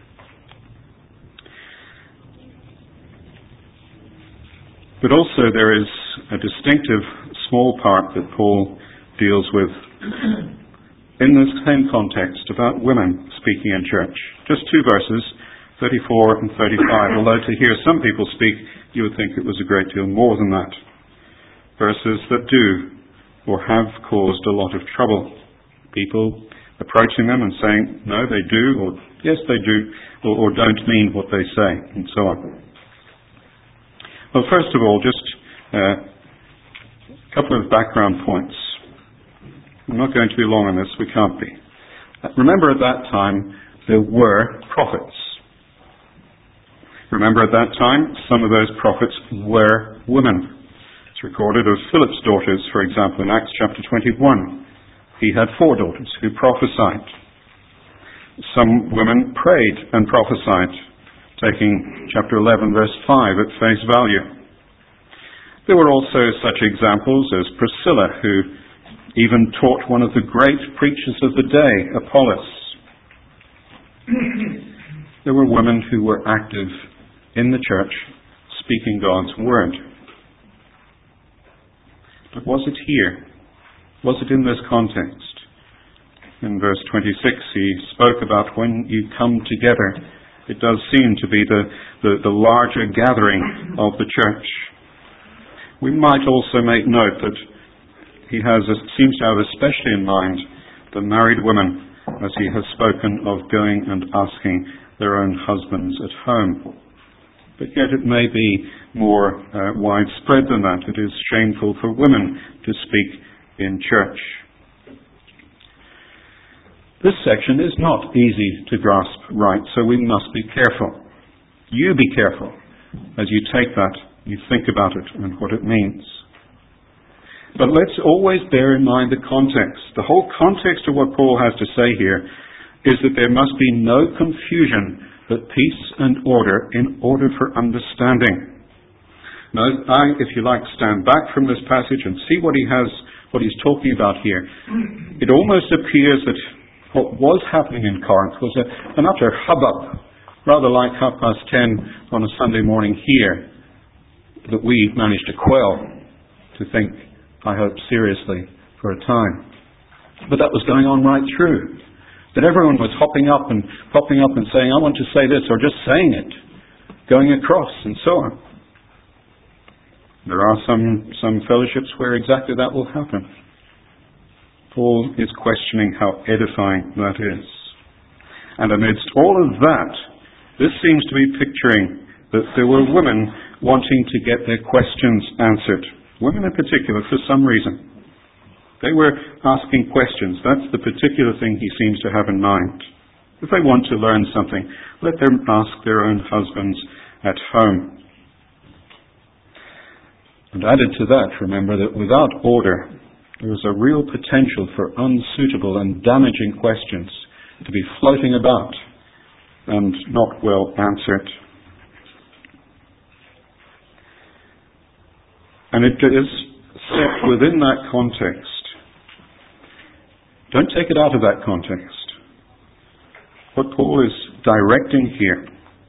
But also there is a distinctive small part that Paul deals with in the same context about women speaking in church. Just 2 verses, 34 and 35. Although to hear some people speak, you would think it was a great deal more than that. Verses that do or have caused a lot of trouble. People approaching them and saying, no, they do, or yes, they do, or don't mean what they say, and so on. Well, first of all, just a couple of background points. I'm not going to be long on this, we can't be. Remember, at that time, there were prophets. Remember, at that time, some of those prophets were women. It's recorded of Philip's daughters, for example, in Acts chapter 21. He had 4 daughters who prophesied. Some women prayed and prophesied, taking chapter 11, verse 5 at face value. There were also such examples as Priscilla, who even taught one of the great preachers of the day, Apollos. There were women who were active in the church, speaking God's word. But was it here? Was it in this context? In verse 26, he spoke about when you come together. It does seem to be the larger gathering of the church. We might also make note that he seems to have especially in mind the married women, as he has spoken of going and asking their own husbands at home. But yet it may be more widespread than that. It is shameful for women to speak in church. This section is not easy to grasp right, so we must be careful. You be careful as you take that, you think about it and what it means. But let's always bear in mind the context. The whole context of what Paul has to say here is that there must be no confusion, but peace and order in order for understanding. Now, if you like, stand back from this passage and see what he's talking about here. It almost appears that what was happening in Corinth was an utter hubbub, rather like 10:30 on a Sunday morning here, that we managed to quell, to think, I hope, seriously for a time. But that was going on right through. That everyone was popping up and saying, I want to say this, or just saying it, going across and so on. There are some fellowships where exactly that will happen. Paul is questioning how edifying that is. And amidst all of that, this seems to be picturing that there were women wanting to get their questions answered. Women in particular, for some reason. They were asking questions. That's the particular thing he seems to have in mind. If they want to learn something, let them ask their own husbands at home. And added to that, remember that without order, there is a real potential for unsuitable and damaging questions to be floating about and not well answered. And it is set within that context. Don't take it out of that context. What Paul is directing here,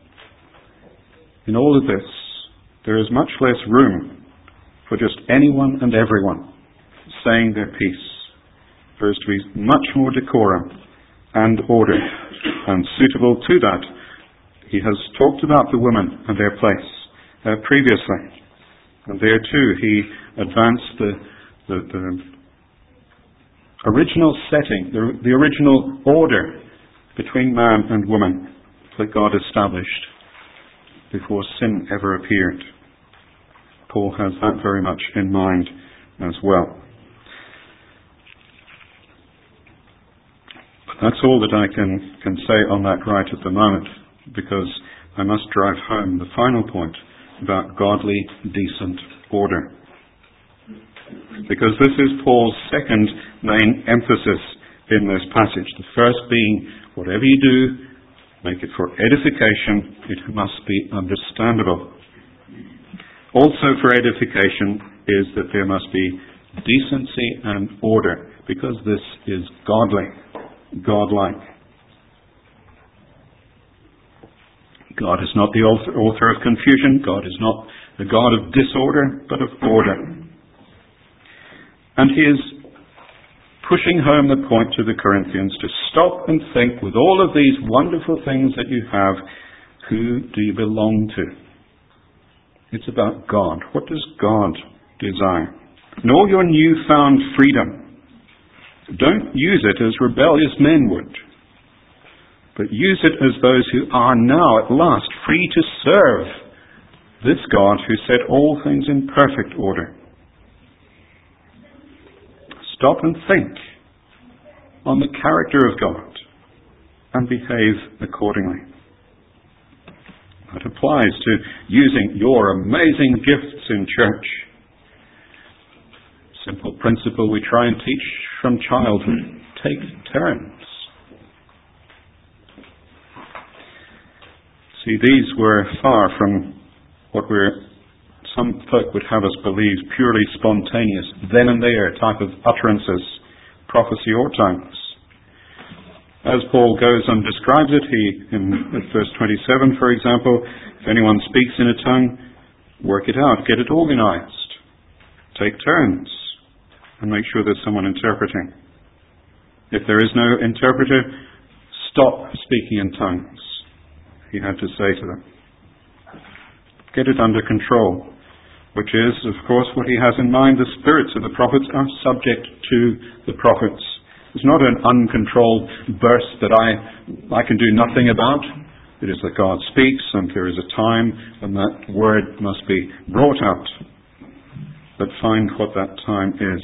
in all of this, there is much less room for just anyone and everyone saying their piece. There is to be much more decorum and order, and suitable to that, he has talked about the women and their place previously. And there too, he advanced the original setting, the original order between man and woman that God established before sin ever appeared. Paul has that very much in mind as well. But that's all that I can say on that right at the moment, because I must drive home the final point about godly, decent order. Because this is Paul's second main emphasis in this passage. The first being, whatever you do, make it for edification. It must be understandable. Also for edification is that there must be decency and order, because this is godly, godlike. God is not the author of confusion. God is not the God of disorder, but of order. And he is pushing home the point to the Corinthians to stop and think, with all of these wonderful things that you have, who do you belong to? It's about God. What does God desire? In all your newfound freedom, don't use it as rebellious men would, but use it as those who are now at last free to serve this God who set all things in perfect order. Stop and think on the character of God and behave accordingly. That applies to using your amazing gifts in church. Simple principle we try and teach from childhood. Take turns. See, these were far from what some folk would have us believe purely spontaneous, then and there type of utterances, prophecy or tongues. As Paul goes and describes it, in verse 27, for example, if anyone speaks in a tongue, work it out, get it organized, take turns, and make sure there's someone interpreting. If there is no interpreter, stop speaking in tongues, he had to say to them. Get it under control, which is, of course, what he has in mind. The spirits of the prophets are subject to the prophets. It's not an uncontrolled burst that I can do nothing about. It is that God speaks, and there is a time when that word must be brought out. But find what that time is.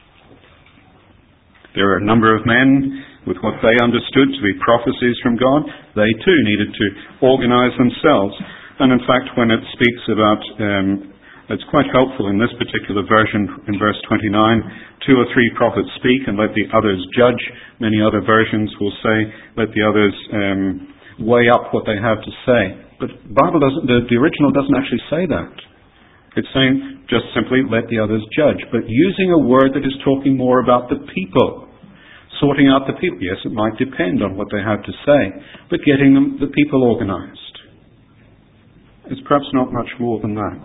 There are a number of men with what they understood to be prophecies from God. They too needed to organize themselves. And in fact, when it speaks about, it's quite helpful in this particular version, in verse 29, 2 or 3 prophets speak and let the others judge. Many other versions will say, let the others weigh up what they have to say. But the original doesn't actually say that. It's saying just simply let the others judge, but using a word that is talking more about the people, sorting out the people. Yes, it might depend on what they have to say, but getting the people organized. It's perhaps not much more than that.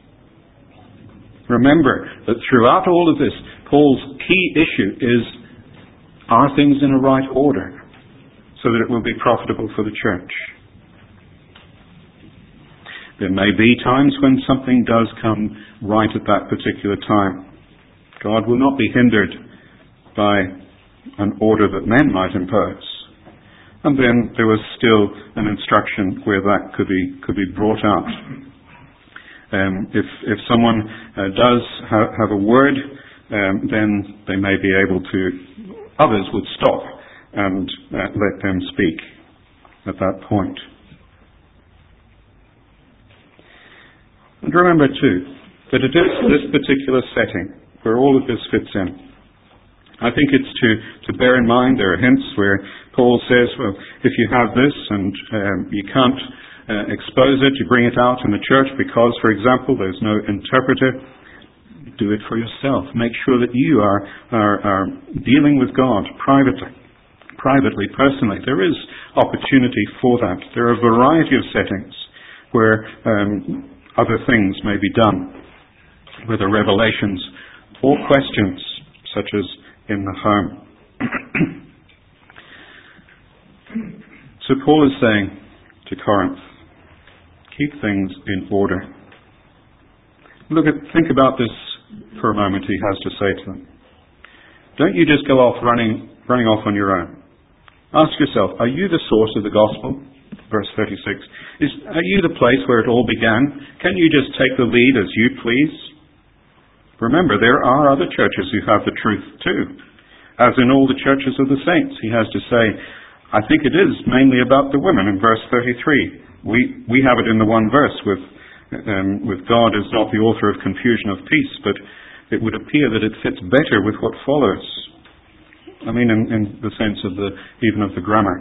Remember that throughout all of this, Paul's key issue is, are things in a right order so that it will be profitable for the church? There may be times when something does come right at that particular time. God will not be hindered by an order that men might impose. And then there was still an instruction where that could be brought out. If someone does have a word, then they may be able to, others would stop and let them speak at that point. And remember too, that it is this particular setting where all of this fits in. I think it's to bear in mind, there are hints where Paul says, well, if you have this and you can't expose it, you bring it out in the church because, for example, there's no interpreter, do it for yourself. Make sure that you are dealing with God privately, personally. There is opportunity for that. There are a variety of settings where other things may be done, whether revelations or questions, such as in the home. So Paul is saying to Corinth, keep things in order. Think about this for a moment, he has to say to them. Don't you just go off running off on your own. Ask yourself, are you the source of the gospel? Verse 36. Are you the place where it all began? Can you just take the lead as you please? Remember, there are other churches who have the truth too. As in all the churches of the saints, he has to say, I think it is mainly about the women in verse 33. We have it in the one verse with God is not the author of confusion of peace, but it would appear that it fits better with what follows. I mean, in the sense of even of the grammar.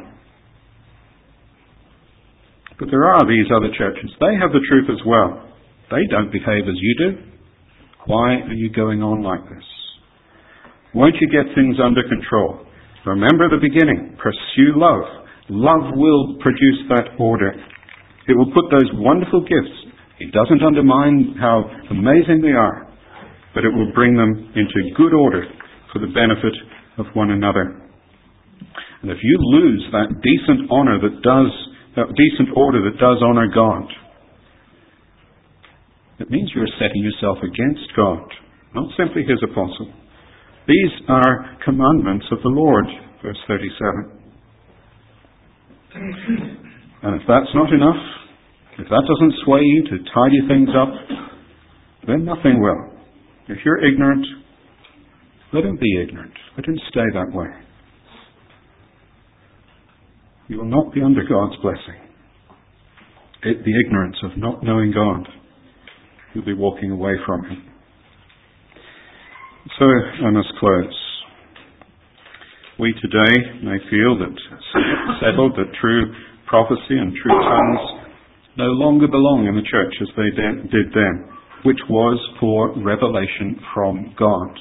But there are these other churches. They have the truth as well. They don't behave as you do. Why are you going on like this? Won't you get things under control? Remember the beginning. Pursue love. Love will produce that order. It will put those wonderful gifts. It doesn't undermine how amazing they are, but it will bring them into good order for the benefit of one another. And if you lose that decent order that does honor God, it means you're setting yourself against God, not simply His apostle. These are commandments of the Lord, verse 37. And if that's not enough, if that doesn't sway you to tidy things up, then nothing will. If you're ignorant, let him be ignorant. Let him stay that way. You will not be under God's blessing. the ignorance of not knowing God. You'll be walking away from Him. So I must close. We today may feel that settled that true prophecy and true tongues no longer belong in the church as they did then, which was for revelation from God.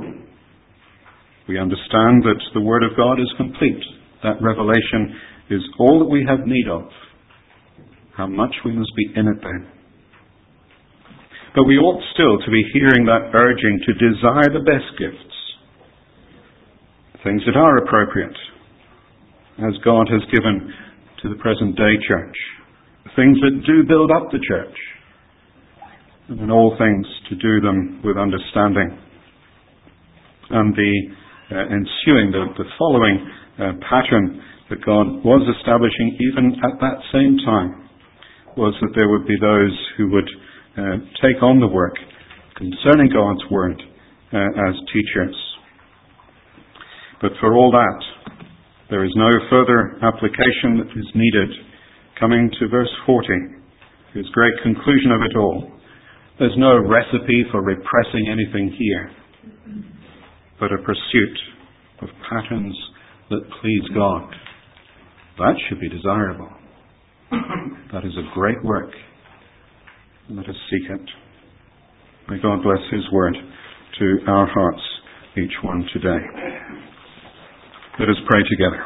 We understand that the Word of God is complete. That revelation is all that we have need of. How much we must be in it then. But we ought still to be hearing that urging to desire the best gifts, things that are appropriate, as God has given to the present day church, things that do build up the church, and in all things to do them with understanding. And the ensuing, the following pattern that God was establishing even at that same time was that there would be those who would take on the work concerning God's Word as teachers. But for all that, there is no further application that is needed. Coming to verse 40, his great conclusion of it all. There's no recipe for repressing anything here, but a pursuit of patterns that please God. That should be desirable. That is a great work. Let us seek it. May God bless His Word to our hearts, each one today. Let us pray together.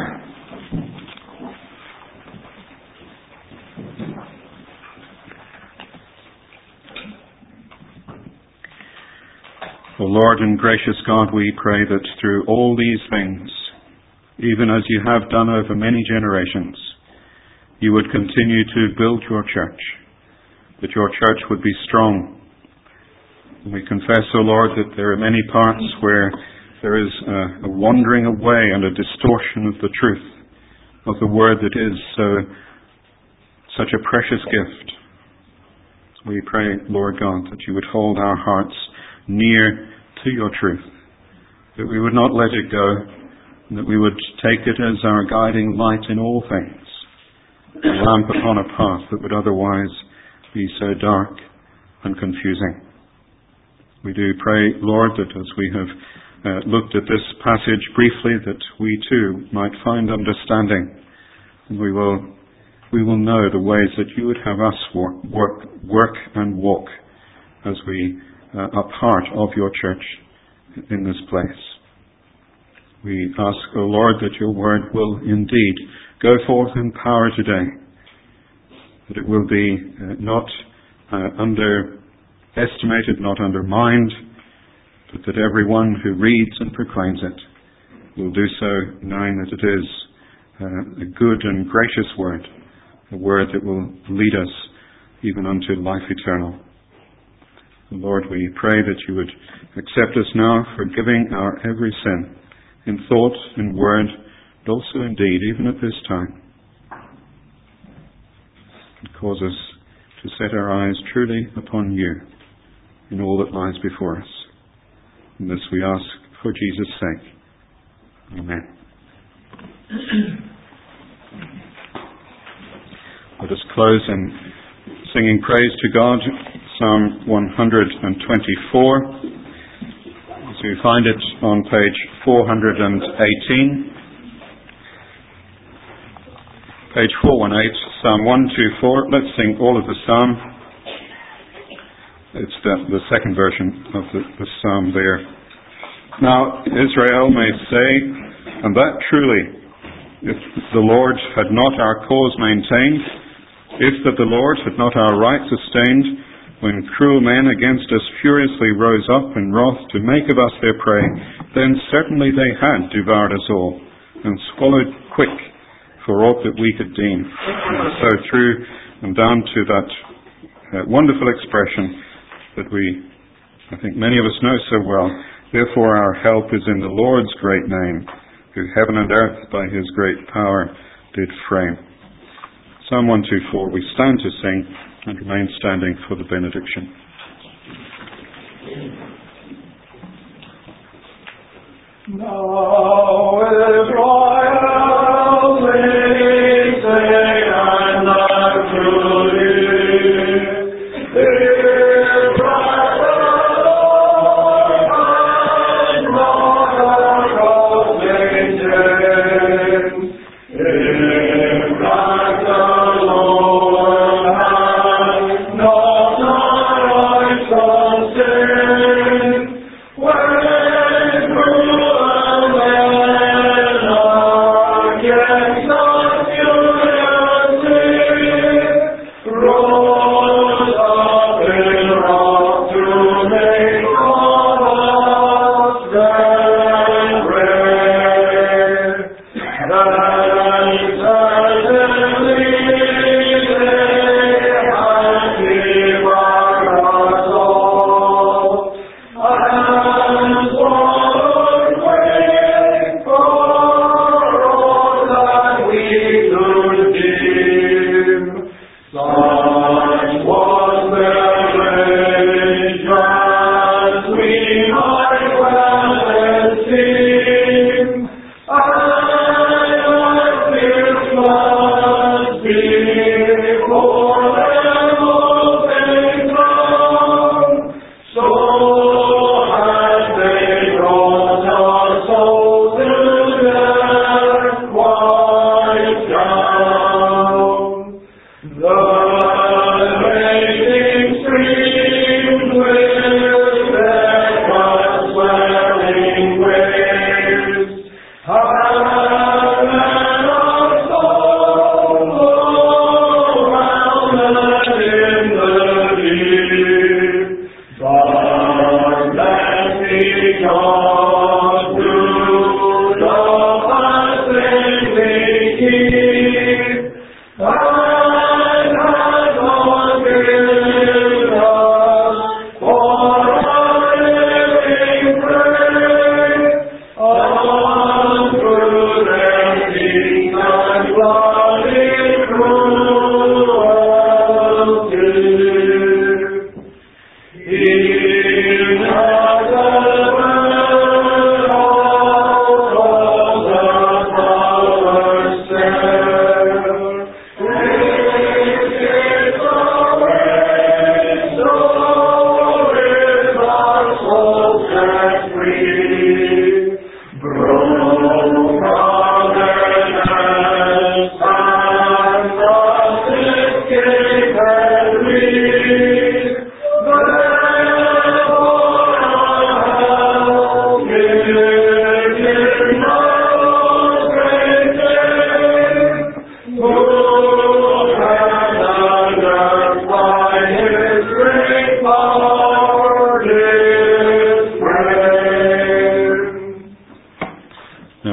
O Lord and gracious God, we pray that through all these things, even as you have done over many generations, you would continue to build your church, that your church would be strong. And we confess, O Lord, that there are many parts where there is a wandering away and a distortion of the truth of the Word that is such a precious gift. So we pray, Lord God, that you would hold our hearts near to your truth, that we would not let it go, and that we would take it as our guiding light in all things, a lamp upon a path that would otherwise be so dark and confusing. We do pray, Lord, that as we have looked at this passage briefly, that we too might find understanding, and we will know the ways that you would have us work and walk as we are part of your church in this place. We ask, O Lord, that your word will indeed go forth in power today, that it will be not underestimated, not undermined, but that everyone who reads and proclaims it will do so knowing that it is a good and gracious word, a word that will lead us even unto life eternal. Lord, we pray that you would accept us now, forgiving our every sin, in thought, in word, and also in deed, even at this time. And cause us to set our eyes truly upon you in all that lies before us. And this we ask for Jesus' sake. Amen. Let us close in singing praise to God, Psalm 124. So you find it on page 418. Page 418, Psalm 124. Let's sing all of the psalm. It's the second version of the psalm there. Now Israel may say, and that truly, if the Lord had not our cause maintained, if that the Lord had not our right sustained, when cruel men against us furiously rose up in wrath to make of us their prey, then certainly they had devoured us all, and swallowed quick for aught that we could deem. And so through and down to that wonderful expression that I think many of us know so well, therefore our help is in the Lord's great name, who heaven and earth by his great power did frame. Psalm 124, we stand to sing and remain standing for the benediction. Now Israel, sing, and the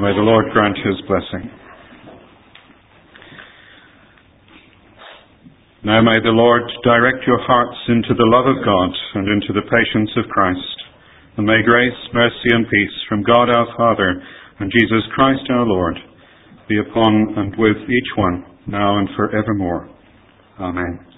may the Lord grant his blessing. Now may the Lord direct your hearts into the love of God and into the patience of Christ. And may grace, mercy and peace from God our Father and Jesus Christ our Lord be upon and with each one, now and forevermore. Amen.